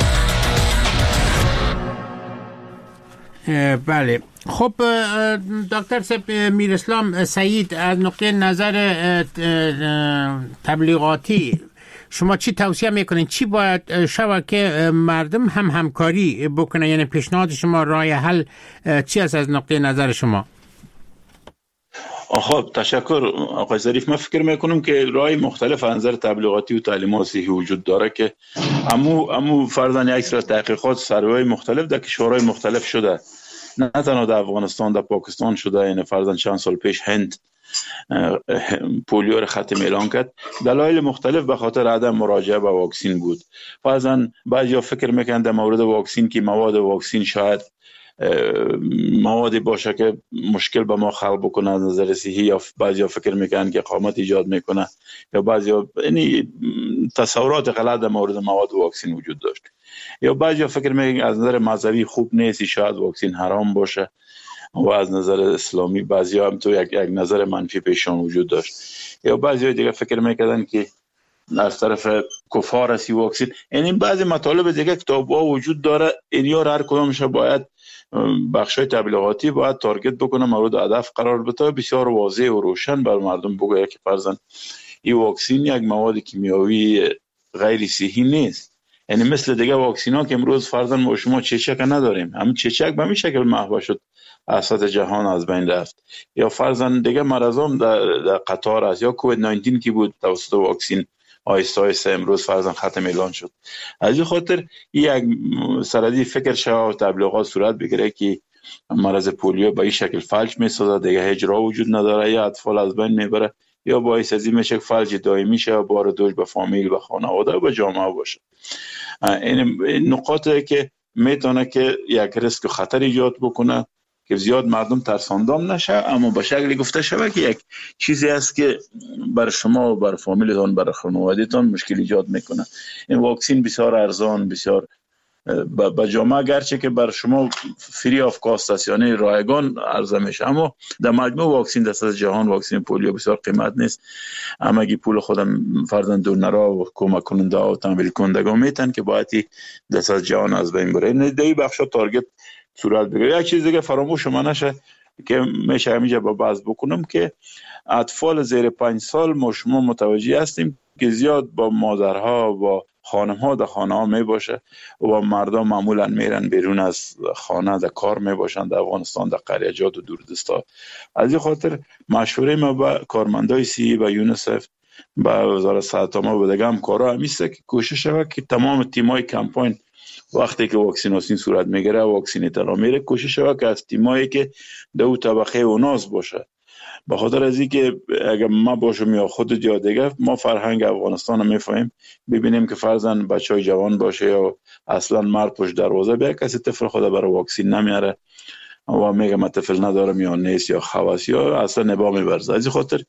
بله. خب دکتر صاحب میراسلام سعید، از نقطه نظر تبلیغاتی شما چی توصیه میکنین؟ چی باید شود که مردم هم همکاری بکنه؟ یعنی پیشنهاد شما، راه حل چی است از نقطه نظر شما؟ خب تشکر آقای ظریف. من فکر میکنم که راه مختلف از نظر تبلیغاتی و تعلیمات صحی وجود داره که امو فرضاً یک سری تحقیقات سروی مختلف در کشورهای مختلف شده، نه تنها در افغانستان، در پاکستان شده. یعنی فرضاً چند سال پیش هند پولیو را ختم اعلان کرد. دلایل مختلف به خاطر عدم مراجعه به واکسین بود. فرضاً بعضیا فکر میکنند در مورد واکسین که مواد واکسین شاید موادی باشه که مشکل به ما خلق بکنه از نظر صحی، یا بعضیا فکر میکنن که اقامت ایجاد میکنه، یا بعضیا یعنی تصورات غلط در مورد مواد واکسین وجود داشت، یا بعضیا فکر میکنن از نظر مذهبی خوب نیست، شاید واکسین حرام باشه. و از نظر اسلامی بعضی هم تو یک نظر منفی پیشان وجود داشت، یا بعضی دیگه فکر میکردن که از طرف کفار است واکسن. این بعضی مطالب دیگه کتاب‌ها وجود داره، اینیا هر کدامش باید بخشای تبلیغاتی باید تارگت بکنه، مورد هدف قرار بده، بسیار واضح و روشن بر مردم بگه که فرضاً این واکسن یک مواد کیمیاوی غیر صحی نیست. یعنی مثل دیگه واکسینا که امروز فرضاً ما شما چچک نداریم، همین چچک به همین شکل محو شد از سطح جهان از بین رفت، یا فرضاً دیگه مرضام در قطار است، یا کووید 19 کی بود توسط واکسن آیسته آیسته امروز فرضاً ختم اعلان شد. از این خاطر یک سردی فکر شوا و تبلیغات صورت بگیره که مرض پولیو به این شکل فلج میسازه، دیگه هیچ راه وجود نداره، یا اطفال از بین میبره، یا باعث از این میشه فلج دائمی شه و بار دوش به فامیل و خانواده و جامعه باشه. این نقاطی که میتونه که یک ریسک و خطر ایجاد بکنه که زیاد مردم ترساندام نشه، اما به شکلی گفته شود که یک چیزی است که بر شما و بر فامیلتان بر خانوادهتان مشکل ایجاد میکنه. این واکسن بسیار ارزان، بسیار با جامعه گرچه که بر شما فری آف کاست است، یعنی رایگان عرضه میشه، اما در مجموع واکسن در سطح جهان واکسن پولیو بسیار قیمت نیست. همگی پول خودم فرزند دونرها و کمک کننده ها و تمویل کنندگان میتن که باید در سطح جهان از بین بره. این دی بخشا تارگت صورت بگیره. یک چیز دیگه فراموش ما نشه که میشه همینجا با بحث بکنم که اطفال زیر 5 سال ما شما متوجه هستیم که زیاد با مادرها و خانم‌ها در خانه‌ها میباشه و مردم معمولا میرن بیرون از خانه در کار میباشن در افغانستان، در قریه‌جات و دوردستا. از این خاطر مشوره ما با کارمندای سی و یونیسف با وزارت صحت ما و دیگه همکارا همیشه که کوشش شود که تمام تیمای کمپاین وقتی که واکسیناسیون صورت میگیره واکسین اطلاع میره، کوشش شود که از تیمایی که دو طبقه اوناس باشه، به خاطر از اینکه اگر ما باشم یا خود یا دیگه ما فرهنگ افغانستان رو میفهمیم، ببینیم که فرضاً بچهای جوان باشه یا اصلا مرد پشت دروازه بیا کسی طفل خود برای واکسین نمیاره و میگه من طفل ندارم یا نیست یا خواست یا اصلا نبا میبرزه. از این خاطر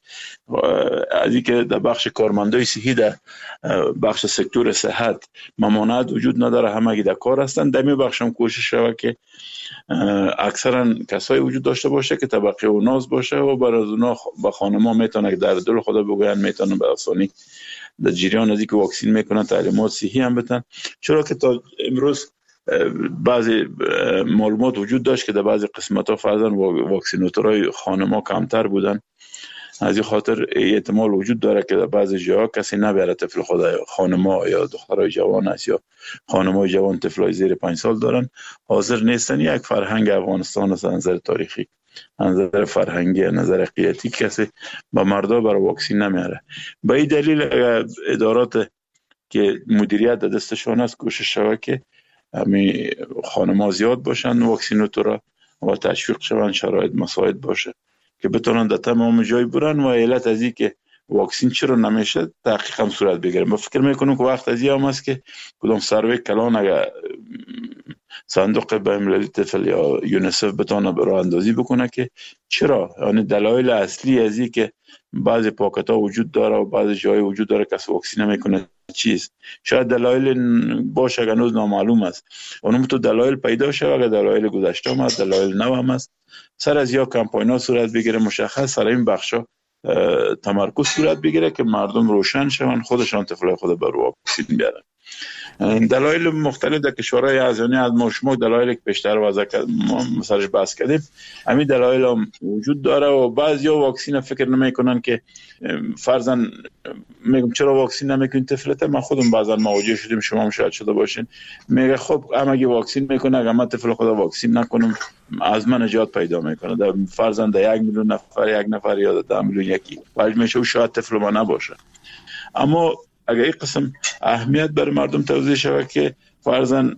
از اینکه در بخش کارمندای صحی در بخش سکتور صحت ممانعت وجود نداره، همگی در کار هستن، در می بخش هم کوشش شود که اکثرا کسایی وجود داشته باشه که طبقه اوناز باشه و برای اونا با خانما میتونه که در دل خدا بگوین میتونه به آسانی در جریان از اینکه واکسین میکنن تعلیمات صحی هم بتن. چرا که تا امروز بعضی معلومات وجود داشت که در بعضی قسمت‌ها فرضاً واکسیناتورای خانما کمتر بودن، از این خاطر احتمال وجود داره که در بعضی جاها کسی نبره طفل خود، خانما یا دخترای جوان است یا خانمای جوان طفلای زیر 5 سال دارن، حاضر نیستن. یک فرهنگ افغانستان از نظر تاریخی، از نظر فرهنگی، از نظر عقیدتی کسی با مردا برای واکسین نمیاره. به این دلیل ادارات که مدیریت در دستشون است کوشش شود که همین خانم‌ها زیاد باشن واکسیناتورا و تشویق شون، شرایط مساعد باشه که بتونن در تمام جای برن و علت از این که واکسین چرا نمیشه تحقیق هم صورت بگیره. من فکر میکنم که وقت از این هم است که کدام سروی کلان اگر صندوق بین‌المللی طفل یا یونیسف بتونه راه اندازی بکنه که چرا، یعنی دلایل اصلی از این که بعضی پاکت‌ها وجود داره و بعضی جای وجود داره کسی واکسین نمیکنه چیست، شاید دلایل باشه که هنوز نامعلوم است. اونم تو دلایل پیدا شه، اگر دلایل گذشته هم است، دلایل نو هم است، سر از یا کمپاین‌ها صورت بگیره مشخص سر این بخشا تمرکز صورت بگیره که مردم روشن شون خودشان طفلای خود بر واکسین بیارن. این دلایل مختلف در کشورهای آسیایی از ما شما دلایلی که بیشتر وضع مثلا بحث کردیم، همین دلایل هم وجود داره و بعضیا واکسین فکر نمیکنن که فرضاً میگم چرا واکسین نمیکنین طفلته. من خودم بعضا مواجه شدیم، شما هم شاید شده باشین، میگه خب همگی واکسین میکنه، اگر من طفل خدا واکسین نکنم از من نجات پیدا میکنه. در فرضاً در 1 میلیون نفر یک نفر یا 10 میلیون یکی ولی میشه شاید طفل ما نباشه. اما اگر این قسم اهمیت برای مردم توضیح شود که فرضاً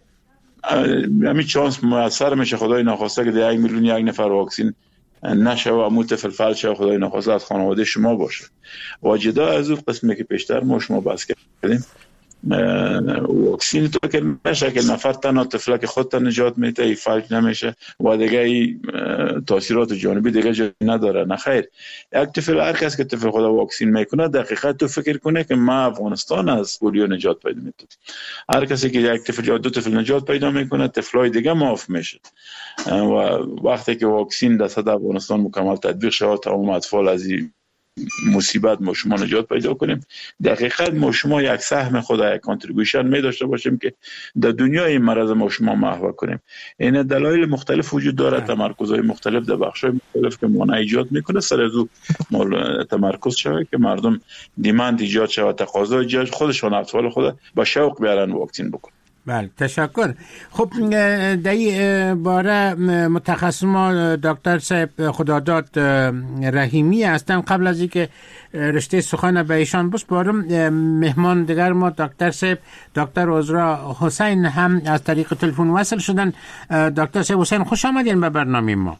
همین چانس موثر میشه، خدای ناخواسته که در 1 میلیون یک نفر واکسین نشه و امو طفل فلج شه، خدای ناخواسته از خانواده شما باشه. و جدا از اون قسمی که پیشتر ما شما بحث کردیم واکسین تو که نشه که نفر تنها طفلک خودت نجات میده، ای فلج نمیشه و دیگه ای تاثیرات جانبی دیگه جایی نداره. نه خیر، یک طفل، هر کس که طفل خود واکسین میکنه دقیقاً تو فکر کنه که ما افغانستان از پولیو نجات پیدا میده. هر کسی که یک طفل یا دو طفل نجات پیدا میکنه، طفلای دیگه معاف میشه و وقتی که واکسین در سطح افغانستان مکمل تطبیق شود، تمام اطفال از این مصیبت ما شما نجات پیدا کنیم. دقیقاً ما شما یک سهم خود، یک کانتریبیوشن می داشته باشیم که در دنیای این مرض ما شما محو کنیم. این دلایل مختلف وجود داره، تمرکزهای مختلف در بخش‌های مختلف که مانع ایجاد میکنه. سر از او تمرکز شود که مردم دیماند ایجاد شود، تقاضا ایجاد، خودشون اطفال خود با شوق بیارن واکسین بکنن. بله، تشکر. خب در این باره متخصص ما دکتر صاحب خداداد رحیمی هستن. قبل از اینکه رشته سخن به ایشان بسپارم، مهمان دیگر ما دکتر صاحب دکتر عذرا حسین هم از طریق تلفن وصل شدن. دکتر صاحب حسین، خوش آمدین به برنامه ما.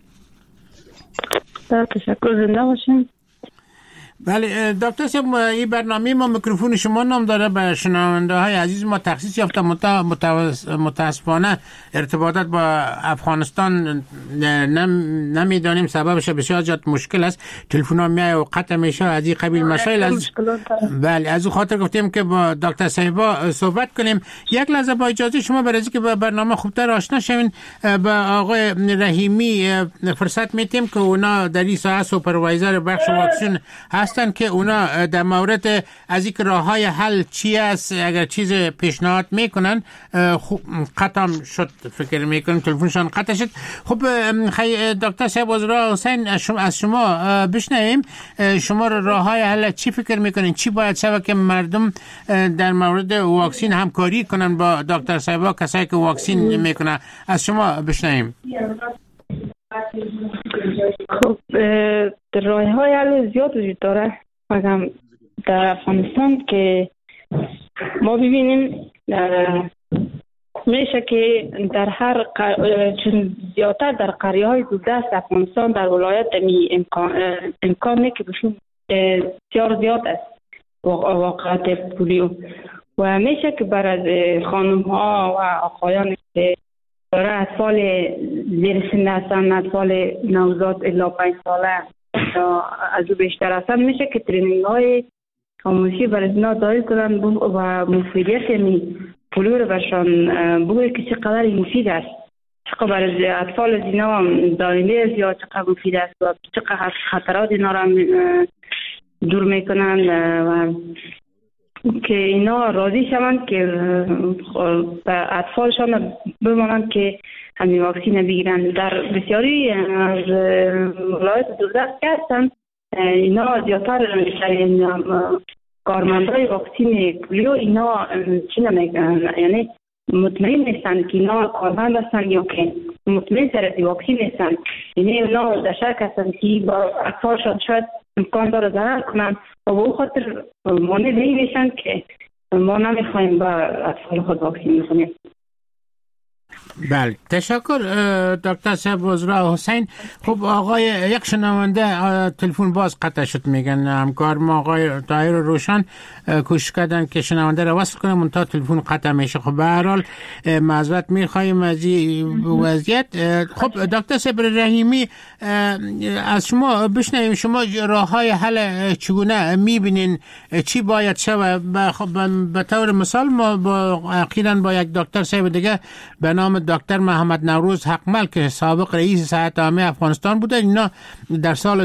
تشکر، زنده باشین. بله دکتر صاحب، این برنامه ما میکروفون شما نام داره. به شنونده های عزیز ما تخصیص یافته، متاسفانه ارتباطات با افغانستان نمیدانیم، سببش بسیار زیاد مشکل است. تلفن ها میای و قطع میشه از این قبیل مسائل است. بله، از اون خاطر گفتیم که با دکتر صاحبا صحبت کنیم. یک لحظه با اجازه شما برای که به برنامه خوبتر آشنا شوین، با آقای رحیمی فرصت میتیم که اونا در این ساعت سوپروایزر بخش واکسن هستن که اونا در مورد از اینکه راههای حل چی است اگر چیز پیشنهاد میکنن. قطع شد، فکر میکنم تلفنشان قطع شد. خب دکتر صاحب عذرا حسین، از شما بشنویم، شما راههای حل چی فکر میکنین؟ چی باید شود که مردم در مورد واکسین همکاری کنن با دکتر صاحبا، کسایی که واکسین میکنن؟ از شما بشنویم. خب راه‌های حل زیاد وجود داره. مگم در افغانستان که ما ببینیم میشه که در هر چون زیادتر در قریه‌های دوردست افغانستان در ولایت امکانه که بشون بسیار زیاد است واقعات پولیو و میشه که برای خانم ها و آقایان که برای اطفال زیر سن هستن، اطفال نوزاد الی 5 ساله یا از او بیشتر هستن، میشه که ترینینگ های آموزشی برای اینا دایر کنن و مفیدیت پولیو رو برشان بگوید که چقدر مفید است، چقدر برای اطفال اینا دائمی زیاد چقدر مفید است و چقدر خطرات اینا رو دور میکنن و که اینا راضی شوند که اطفالشان بمانند که همین واکسین بگیرن. در بسیاری از ولایت دوردست هستن اینا زیادتر کارمندای واکسین پولیو اینا چی نمیگن، یعنی مطمئن نیستن که اینا کارمند هستن یا که مطمئن سر از واکسین نیستن، یعنی اینا در شک هستن که با اطفالشان شاید امکان داره ضرر کنن و به خاطر مانع نمیشن که ما نمیخوایم با اطفال خود واکسین بکنیم. بله، تشکر دکتر صاحب عذرا حسین. خب آقای یک شنونده تلفن باز قطع شد، میگن همکار ما آقای طاهر روشن کوشش کردن که شنونده رو وصل کنه منتها تلفن قطع میشه. خب به هر حال معذرت میخوایم از این وضعیت. خب دکتر صاحب رحیمی، از شما بشنویم، شما راههای حل چگونه میبینین؟ چی باید شود؟ به طور مثال ما اخیراً با یک دکتر صاحب دیگه به نام دکتر محمد نوروز حقمل که سابق رئیس صحت عامه افغانستان بوده، اینا در سال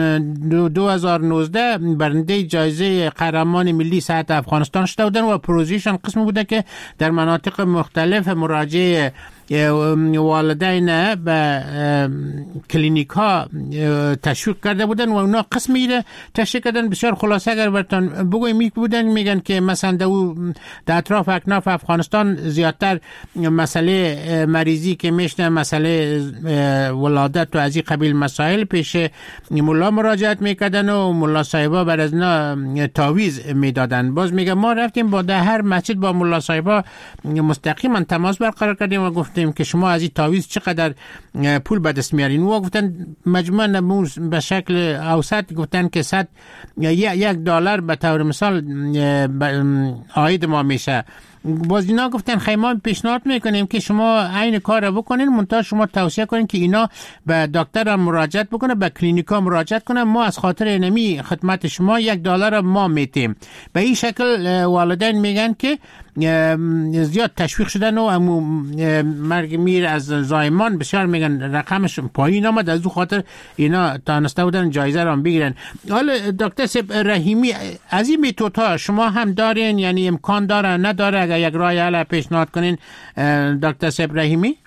2019 برنده جایزه قهرمان ملی صحت افغانستان شده بودن و پروژهشان قسم بوده که در مناطق مختلف مراجعه والدین به کلینیک ها تشویق کرده بودن و اونا قسمی را تشریح کردن. بسیار خلاصه اگر براتون بگویم میگن که مثلا در اطراف اکناف افغانستان زیادتر مسئله مریضی که میشنه، مسئله ولادت و از این قبیل مسائل پیش ملا مراجعت میکردن و ملا صاحبا بر از اینا تعویض میدادن. باز میگه ما رفتیم با در هر مسجد با ملا صاحبا مستقیما تماس برقرار کردیم و گفتیم گفتیم که شما از این تعویض چقدر پول به دست میارین و گفتن مجموعاً به شکل اوسط گفتن که $1 به طور مثال عاید ما میشه. باز اینا گفتن خیلی ما پیشنهاد میکنیم که شما این کار رو بکنین، منتها شما توصیه کنین که اینا به دکتر مراجعت بکنه، به کلینیکا مراجعت کنه، ما از خاطر نمی خدمت شما $1 ما میتیم. به این شکل والدین میگن که زیاد تشویق شدن و مرگ میر از زایمان بسیار میگن رقمش پایین آمد، از اون خاطر اینا تانسته بودن جایزه رو بگیرن. حالا دکتر صاحب رحیمی از این میتودها شما هم دارین، یعنی امکان داره نداره؟ اگر یک راه حل پیشنهاد کنین دکتر صاحب رحیمی.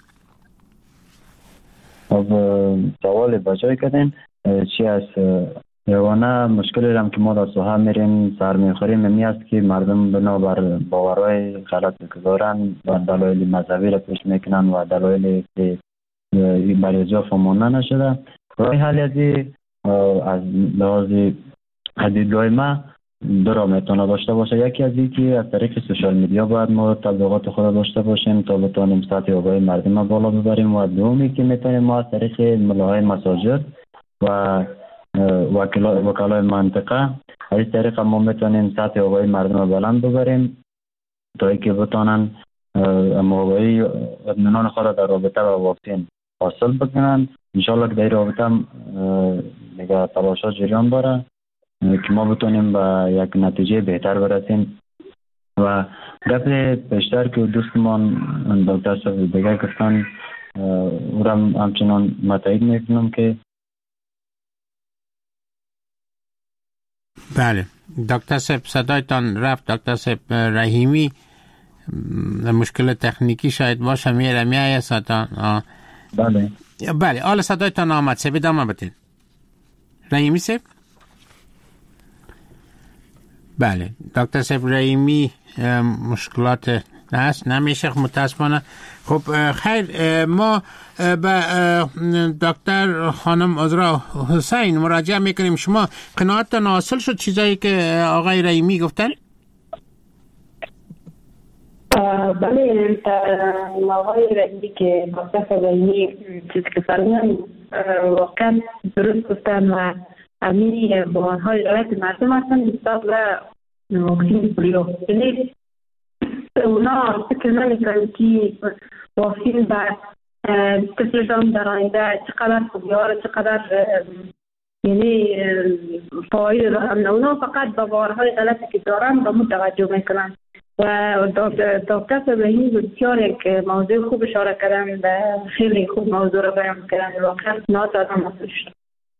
خب سوال بجای کردین چی از یوانه مشکلی هم که ما در ساحه میریم سر میخوریم می است که مردم بنابر باورهای غلطی که دارن و دلایل مذهبی را پیش میکنن و دلایلی که بریجا فهمانده نشده. راه حل از لحاظ دیدگاه ما دو راه میتونه داشته باشه. یکی از این که از طریق سوشال میدیا باید ما تبلیغات خود داشته باشیم تا بتونیم سطح آگاهی مردم بالا ببریم، و دومی که میتونیم ما از طریق ملاهای مساجد و وکلای منطقه از این طریق ما میتونیم سطح آگاهی مردم بلند ببریم تا اینکه بتونن آگاهی اطمینان خود در رابطه با واکسن حاصل بکنن. انشالله که در رابطه دیگه تلاشات جریان داره که ما بتونیم به یک نتیجه بهتر برسیم. و گپ بیشتر که دوستمان دکتر صاحب دیگه گفتن او را همچنان متایید میکنم که بله. دکتر صاحب صدایتان رفت. دکتر صاحب رحیمی مشکل تکنیکی شاید باشه، میایه صدا. بله حالا صدایتان آمد. صاحب ادامه بدین. رحیمی صاحب. بله دکتر صاحب رحیمی مشکلات هست نمیشه متاسفانه. خب خیر، ما به دکتر خانم عذرا حسین مراجعه میکنیم. شما قناعتتان حاصل شد چیزایی که آقای رحیمی گفتن؟ بله آقای رحیمی که دکتر رحیمی چیزی که فرمودن واقعا درست گفتن و همین باورهای رایت مردم هستن نسبت به واکسن پولیو. یعنی اونا فکر نمیکنن که واکسن به طفلشان در آینده چقدر خوبیاره، چقدر یعنی فواید دارن. اونا فقط به باورهای غلطی که دارن به متوجه میکنن. و دکتر ابراهیمی بسیار یک موضوع خوب اشاره کردن، خیلی خوب موضوع رو بیان کردن. واقعا نات آدم مسئول شد.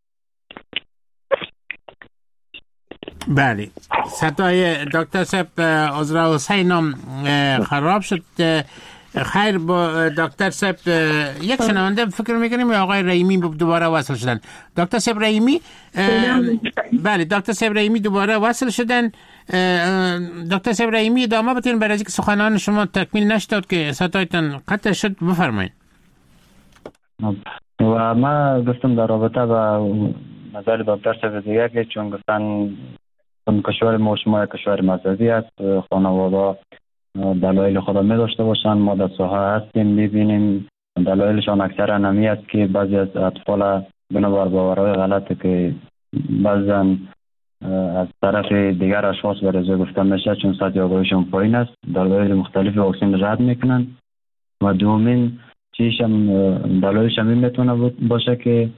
بله صدای دکتر صاحب عذرا حسین هم خراب شد. خیر با دکتر صاحب یک شنونده فکر میکنیم آقای رحیمی دوباره وصل شدن. دکتر صاحب رحیمی بله دکتر صاحب رحیمی دوباره وصل شدن. دکتر صاحب رحیمی ادامه بتین برای اینکه سخنان شما تکمیل نشد که صدایتان قطع شد، بفرمایید. و ما گفتم در رابطه با نظر دکتر صاحب دیگه که چون گفتن کشور ما شما کشور مذهبی است، خانواده دلایل خود می داشته باشند. ما در ساحه هستیم میبینیم دلایلشان اکثر نمی است که بعضی از اطفال بنابر باورهای غلطی که بعضا از طرف دیگر اشخاص به رضا گفته میشه چون سطح آگاهیشان پایین است دلایل مختلف واکسن رد میکنن. و دومین چیزش دلایلش هم میتونه باشه که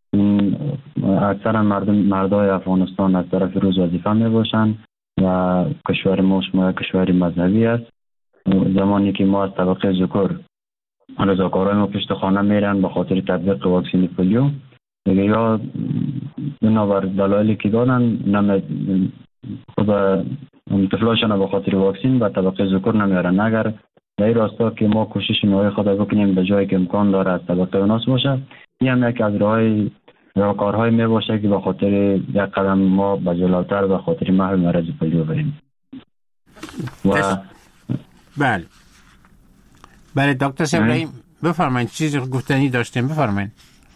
اکثر مردای افغانستان از طرف روز وظیفه می باشند و کشور ما شما کشور مذهبی است. زمانی که ما از طبقه ذکر رضاکارای ما پشت خانه میرن به خاطر تطبیق واکسن پولیو دیگه، یا بنابر دلایلی که دارن خود طفلاشان به خاطر واکسن به طبقه ذکر نمیارن. اگر در این راستا که ما کوشش نوعی خود بکنیم به جایی که امکان داره از طبقه اوناس باشه، این هم یک از راهکارهای می باشه که به خاطر یک قدم ما به جلوتر به خاطر محو مرض پولیو بریم. و بله بله دکتر صاحب رحیم بفرمایید، چیزی گفتنی داشتیم بفرمایید.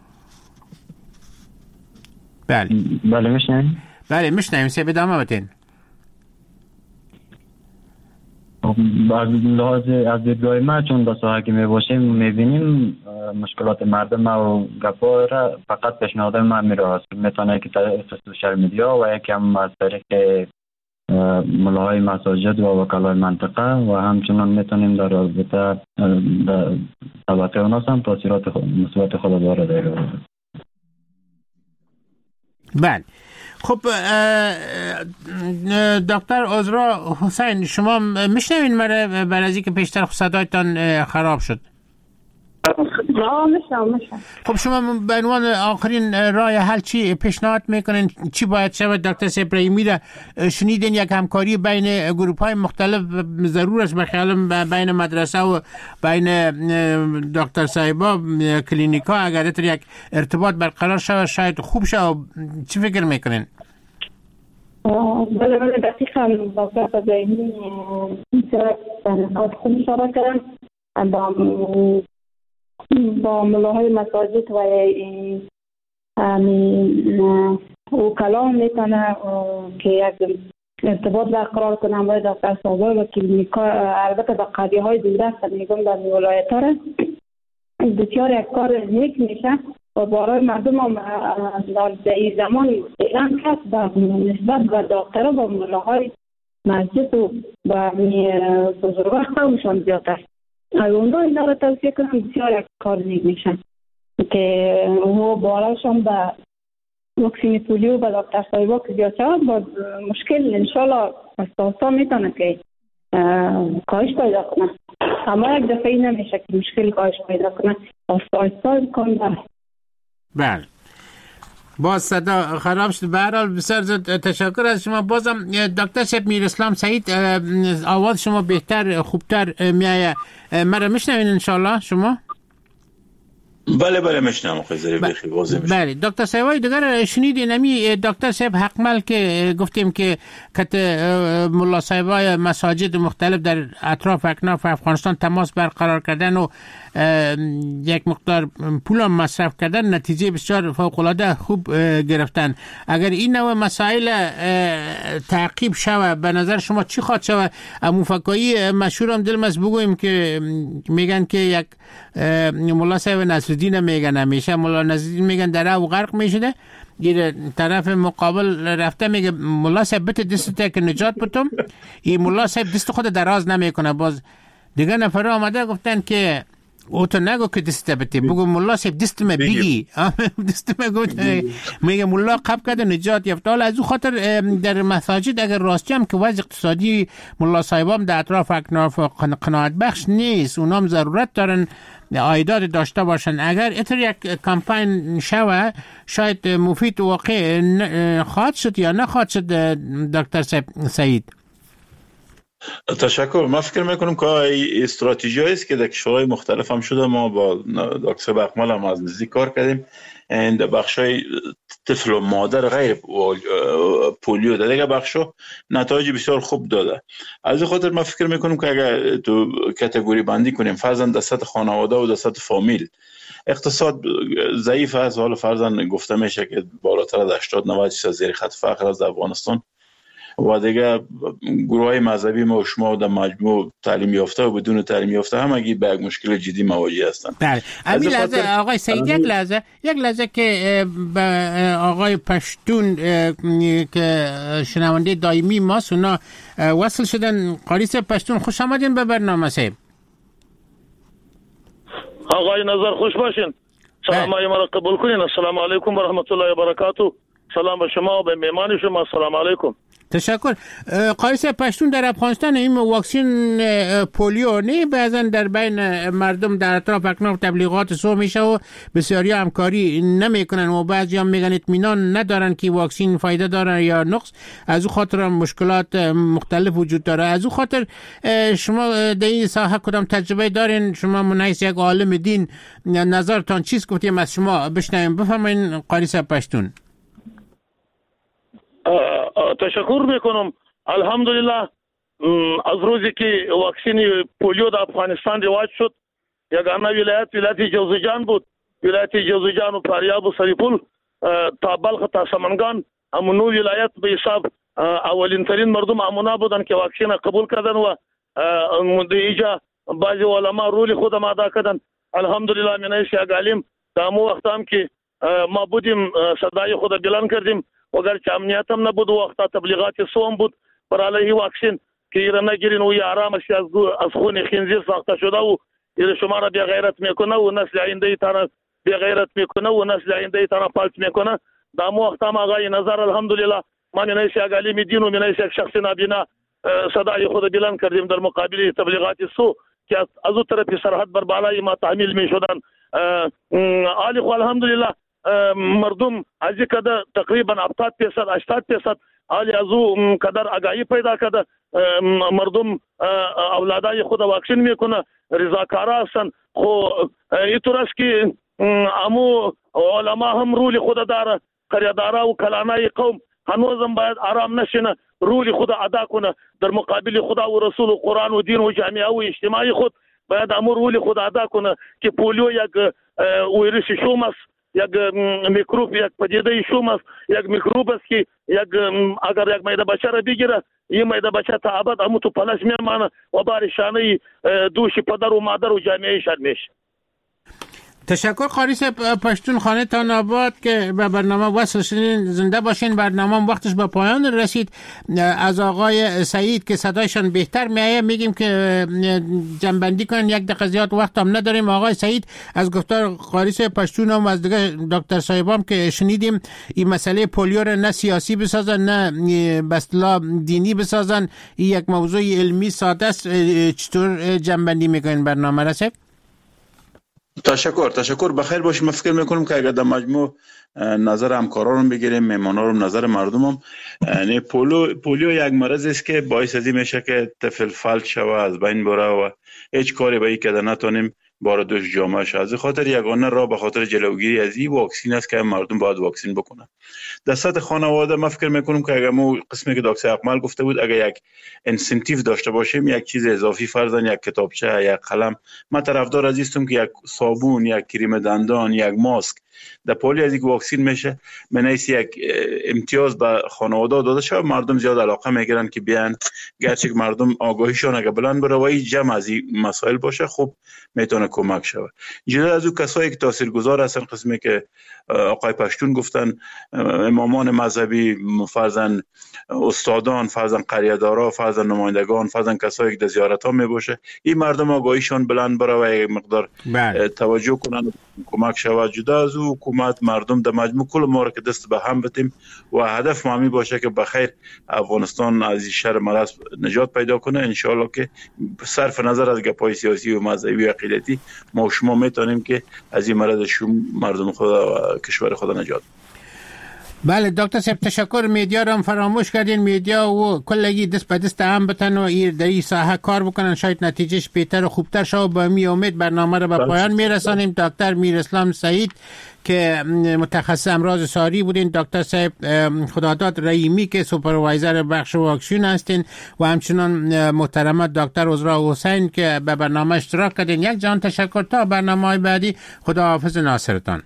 بله میشنیم. بله میشنیم، ادامه بدین. از دیدگاه ما چون در ساحه که میباشیم میبینیم مشکلات مردم و گپا را فقط پیشنهاد ما میره میتونه که طریق سوشال میدیا و یکم از طریق ملاهای مساجد و وکلای منطقه و همچنان میتونیم در رابطه طبقه اوناس هم تاثیرات مثبت خود داره. بله خب دکتر عذرا حسین شما میشنوین مرا بعد از اینکه پیشتر صدایتان خراب شد؟ میشم. خب شما به عنوان آخرین راه حل چی پیشنهاد میکنین؟ چی باید شود؟ دکتر ابراهیمی را شنیدین یک همکاری بین گروه‌های مختلف ضرور است به خیالم بین مدرسه و بین دکتر صاحبا کلینیکا اگر یک ارتباط برقرار شود شاید خوب شود. چی فکر میکنین؟ بله دقیقاً دکتر ابراهیمی خود اشاره کردن با ملاهای مساجد و کلام میتونه که یک ارتباط برقرار کنم با دکتر صاحبا و کلینیکا البته به قضیه های دیگه است میگم در ولایت ها بسیار یک کار نیک میشه و برای مردم هم در این زمان اعلام کرد با نسبت به دکتر و ملاهای مسجد و با بزرگان قومشان زیادتر اونجا این را توصیه کنم بسیار یک کار نیک میشن که او بالاشان به واکسین پولیو به دکتر صاحبا که زیاد شود با مشکل انشالله آستا میتونه که کاهش پیدا کنه اما یک دفعه نمیشه که مشکل کاهش پیدا کنه آستا امکان داره. بله باز صدا خراب شد. به هر حال بسیار تشکر از شما. بازم دکتر شب میراسلام سعید آواز شما بهتر خوبتر میایه. مرا میشنوین انشالله شما؟ بله میشنم خیلی بخیر واضح میشه. بله دکتر صاحبای دیگر شنیدین نمی دکتر صاحب حقمل که گفتیم که کت ملا صاحبای مساجد مختلف در اطراف اکناف افغانستان تماس برقرار کردن و یک مقدار پول مصرف کردن نتیجه بسیار فوق العاده خوب گرفتن. اگر این نوع مسائل تعقیب شود به نظر شما چی خواهد شود؟ مفکری مشهور هم دلم از بگویم که میگن که یک ملا صاحب نصرالدین میگن همیشه ملا نصرالدین میگن در او غرق میشده گیر طرف مقابل رفته میگه ملا صاحب بت دسته که نجات بتم این ملا صاحب دست خود دراز نمیکنه. باز دیگه نفر آمده گفتن که او تو نگو که دسته بتی بگو ملا صاحب دست ما بگی دست ما گفت میگه ملا قب کرده نجات یافته. حالا از او خاطر در مساجد اگر راستی هم که وضع اقتصادی ملا صاحبام در اطراف اکناف قناعت بخش نیست اونام ضرورت دارن عایدات داشته باشن. اگر اتر یک کمپین شوه شاید مفید واقع خواهد شد یا نخواهد شد دکتر سعید؟ تشکر. من فکر میکنم که استراتژی است که در کشورهای مختلف هم شده. ما با دکتر بقمل هم از نزدیک کار کردیم این بخشای طفل و مادر غیر پولیو در دیگه بخشا نتایج بسیار خوب داده. از این خاطر من فکر میکنم که اگر تو کاتگوری بندی کنیم فرضاً در سطح خانواده و در سطح فامیل اقتصاد ضعیف است، حالا فرضاً گفته میشه که بالاتر از 80-90% زیر خط فقر از افغانستان و دیگه گروه‌های مذهبی ما و شما در مجموع تعلیم یافته و بدون تعلیم یافته هم اگه به یک مشکل جدی مواجه هستند. بله. همین لحظه آقای سعید یک لحظه که به آقای پشتون که شنونده دائمی ماست اونا وصل شدن. قاری صاحب پشتون خوش آمدین به برنامه صاحب. آقای نظر خوش باشین. سلامای ما را قبول کنین. السلام علیکم و رحمت الله و برکاته. سلام به شما و به مهمان شما. السلام علیکم. تشکر. قاری صاحب پشتون در افغانستان این واکسن پولیو نه بعضا در بین مردم در اطراف اکناف تبلیغات سو میشه و بسیاری همکاری نمیکنن و بعضی هم میگن اطمینان ندارن که واکسن فایده داره یا نقص. از او خاطر مشکلات مختلف وجود داره. از او خاطر شما در این ساحه کدام تجربه دارین؟ شما منحیث یک عالم دین نظرتان چیست؟ گفتیم از شما بشنویم. بفرمایین قاری صاحب پشتون. تشکر میکنم. الحمدلله از روزی که واکسن پولیو در افغانستان رواج شد یگانه ولایت جوزجان بود. ولایت جوزجان و فاریاب و سریپول تا بلخ تا سمنگان همونو ولایت به حساب اولین ترین مردم امونا بودن که واکسن قبول کردن و اینجا بعضی علما رول خودم ادا کردن. الحمدلله من ایش اگالیم دامو وقت هم که ما بودیم صدای خود بلند کردیم اگرچه امنیت هم نبود وقتا تبلیغات سوم بود بر علیه واکسین که ایران نگیرین و یا آرامش از خون خنزیر ساخته شده و ایران شما را بی غیرت میکنه و نسل آینده تان بی غیرت میکنه و نسل آینده تان پالت میکنه. دامو وقت هم آقای نظر الحمدلله ما من ایش اگالیم دین و من ایش شخص نابینا صدای خود بلند کردیم در مقابل تبلیغات سو که از او طرف سرحد بر بالای ما تحمیل می شدن. آلی خو الحمدلله مردم از کده تقریبا 70% آلی از او قدر آگاهی پیدا کرده مردم اولادای خود واکسین میکنه رضاکارا هستن. خو اینطور است که امو علما هم رول خود داره قریادارا و کلانای قوم هنوزم باید آرام نشینه رول خود ادا کنه در مقابل خدا و رسول و قرآن و دین و جامعه و اجتماعی خود باید امور رول خود ادا کنه که پولیو یک ویروس شوم است یک میکروب یک پدیده شوم است یک میکروب است که اگر یک میده بچه را بگیره این میده بچه تا ابد امو تو پلش میمانه و بارشانه دوش پدر و مادر و جامعه شد میشه. تشکر قاری صاحب پشتون خانه تان آباد که به برنامه وصل شدین. زنده باشین. برنامه وقتش به پایان رسید. از آقای سعید که صدایشان بهتر میایه میگیم که جنبندی کنن، یک دقیقه زیاد وقت هم نداریم. آقای سعید از گفتار قاری صاحب پشتون هم از دیگه دکتر صاحبام که شنیدیم این مسئله پولیو را نه سیاسی بسازن نه به اصطلاح دینی بسازن، این یک موضوع علمی ساده است. چطور جنبندی میکنین برنامه را صاحب؟ تشکر بخیر باشیم. من فکر میکنم که اگر در مجموع نظر همکاران بگیریم میمانا رو نظر مردم هم یعنی پولیو یک مرض است که باعث ازی میشه که طفل فلج شوه از بین بره و هیچ کاری به این که نتونیم بار دوش جامعه شه. از خاطر یگانه راه به خاطر جلوگیری از این واکسین است که مردم باید واکسین بکنن. در سطح خانواده من فکر میکنم که اگر ما قسمی که دکتر اکمل گفته بود اگر یک انسنتیو داشته باشیم، یک چیز اضافی فرضاً یک کتابچه یک قلم، من طرفدار از هستم که یک صابون یک کریم دندان یک ماسک در پولیو از یک واکسین میشه من ایسی یک امتیاز به خانواده داده شده. مردم زیاد علاقه میگیرن که بیان، گرچه که مردم آگاهیشون اگه بلند بره و این جمع از این مسائل باشه خوب میتونه کمک شود. جدا از او کسایی که تاثیرگذار هستن قسمی که آقای پشتون گفتن، امامان مذهبی، فرضاً استادان، فرضاً قریه‌دارا، فرضاً نمایندگان، فرضاً کسایی که در زیارت ها میباشه، این مردم آگاهیشون بلند بره و یک مقدار توجه کنن کمک شود. جدا از او حکومت، مردم در مجموع کل ما را که دست به هم بتیم و هدف ما می باشه که بخیر افغانستان از این شر مرض نجات پیدا کنه. انشالله که صرف نظر از گپای سیاسی و مذهبی و عقیدتی ما و شما میتونیم که از این مرض مردم خود و کشور خود نجات. بله دکتر صاحب تشکر. میدیا رو هم فراموش کردین. میدیا و کلگی دست به دست هم بتن و در این ساحه کار بکنن، شاید نتیجهش بهتر و خوبتر شد. با می امید برنامه رو به پایان میرسانیم. دکتر میراسلام سعید که متخصص امراض ساری بودین، دکتر صاحب خداداد رحیمی که سوپروایزر بخش واکسین هستین و همچنان محترمه دکتر عذرا حسین که به برنامه اشتراک کردین. یک جان تشکر. تا برنامه بعدی خداحافظ ناصرتان.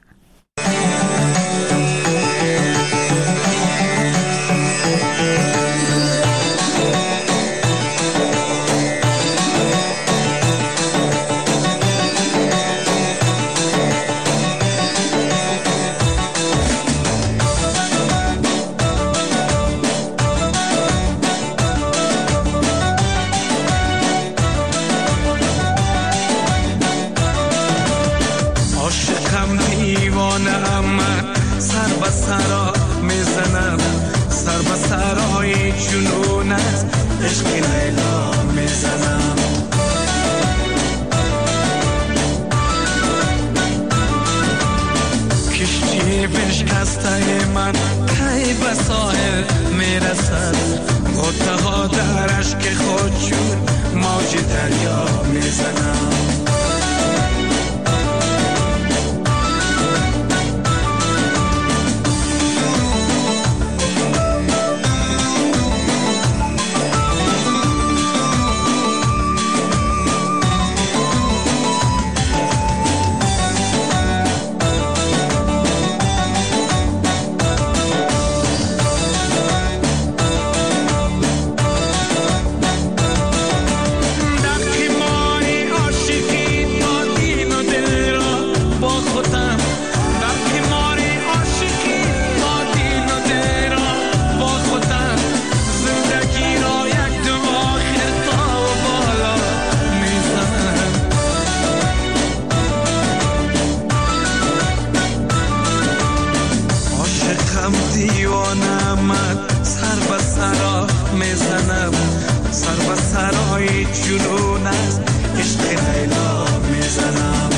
های جنون از عشق لیلا میزنم.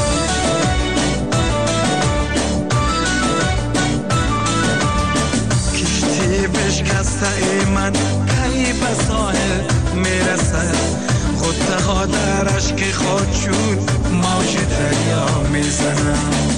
کشتی بشکسته ای من کی به ساحل میرسد، خود ها در عشق خود چون موج دریا میزنم.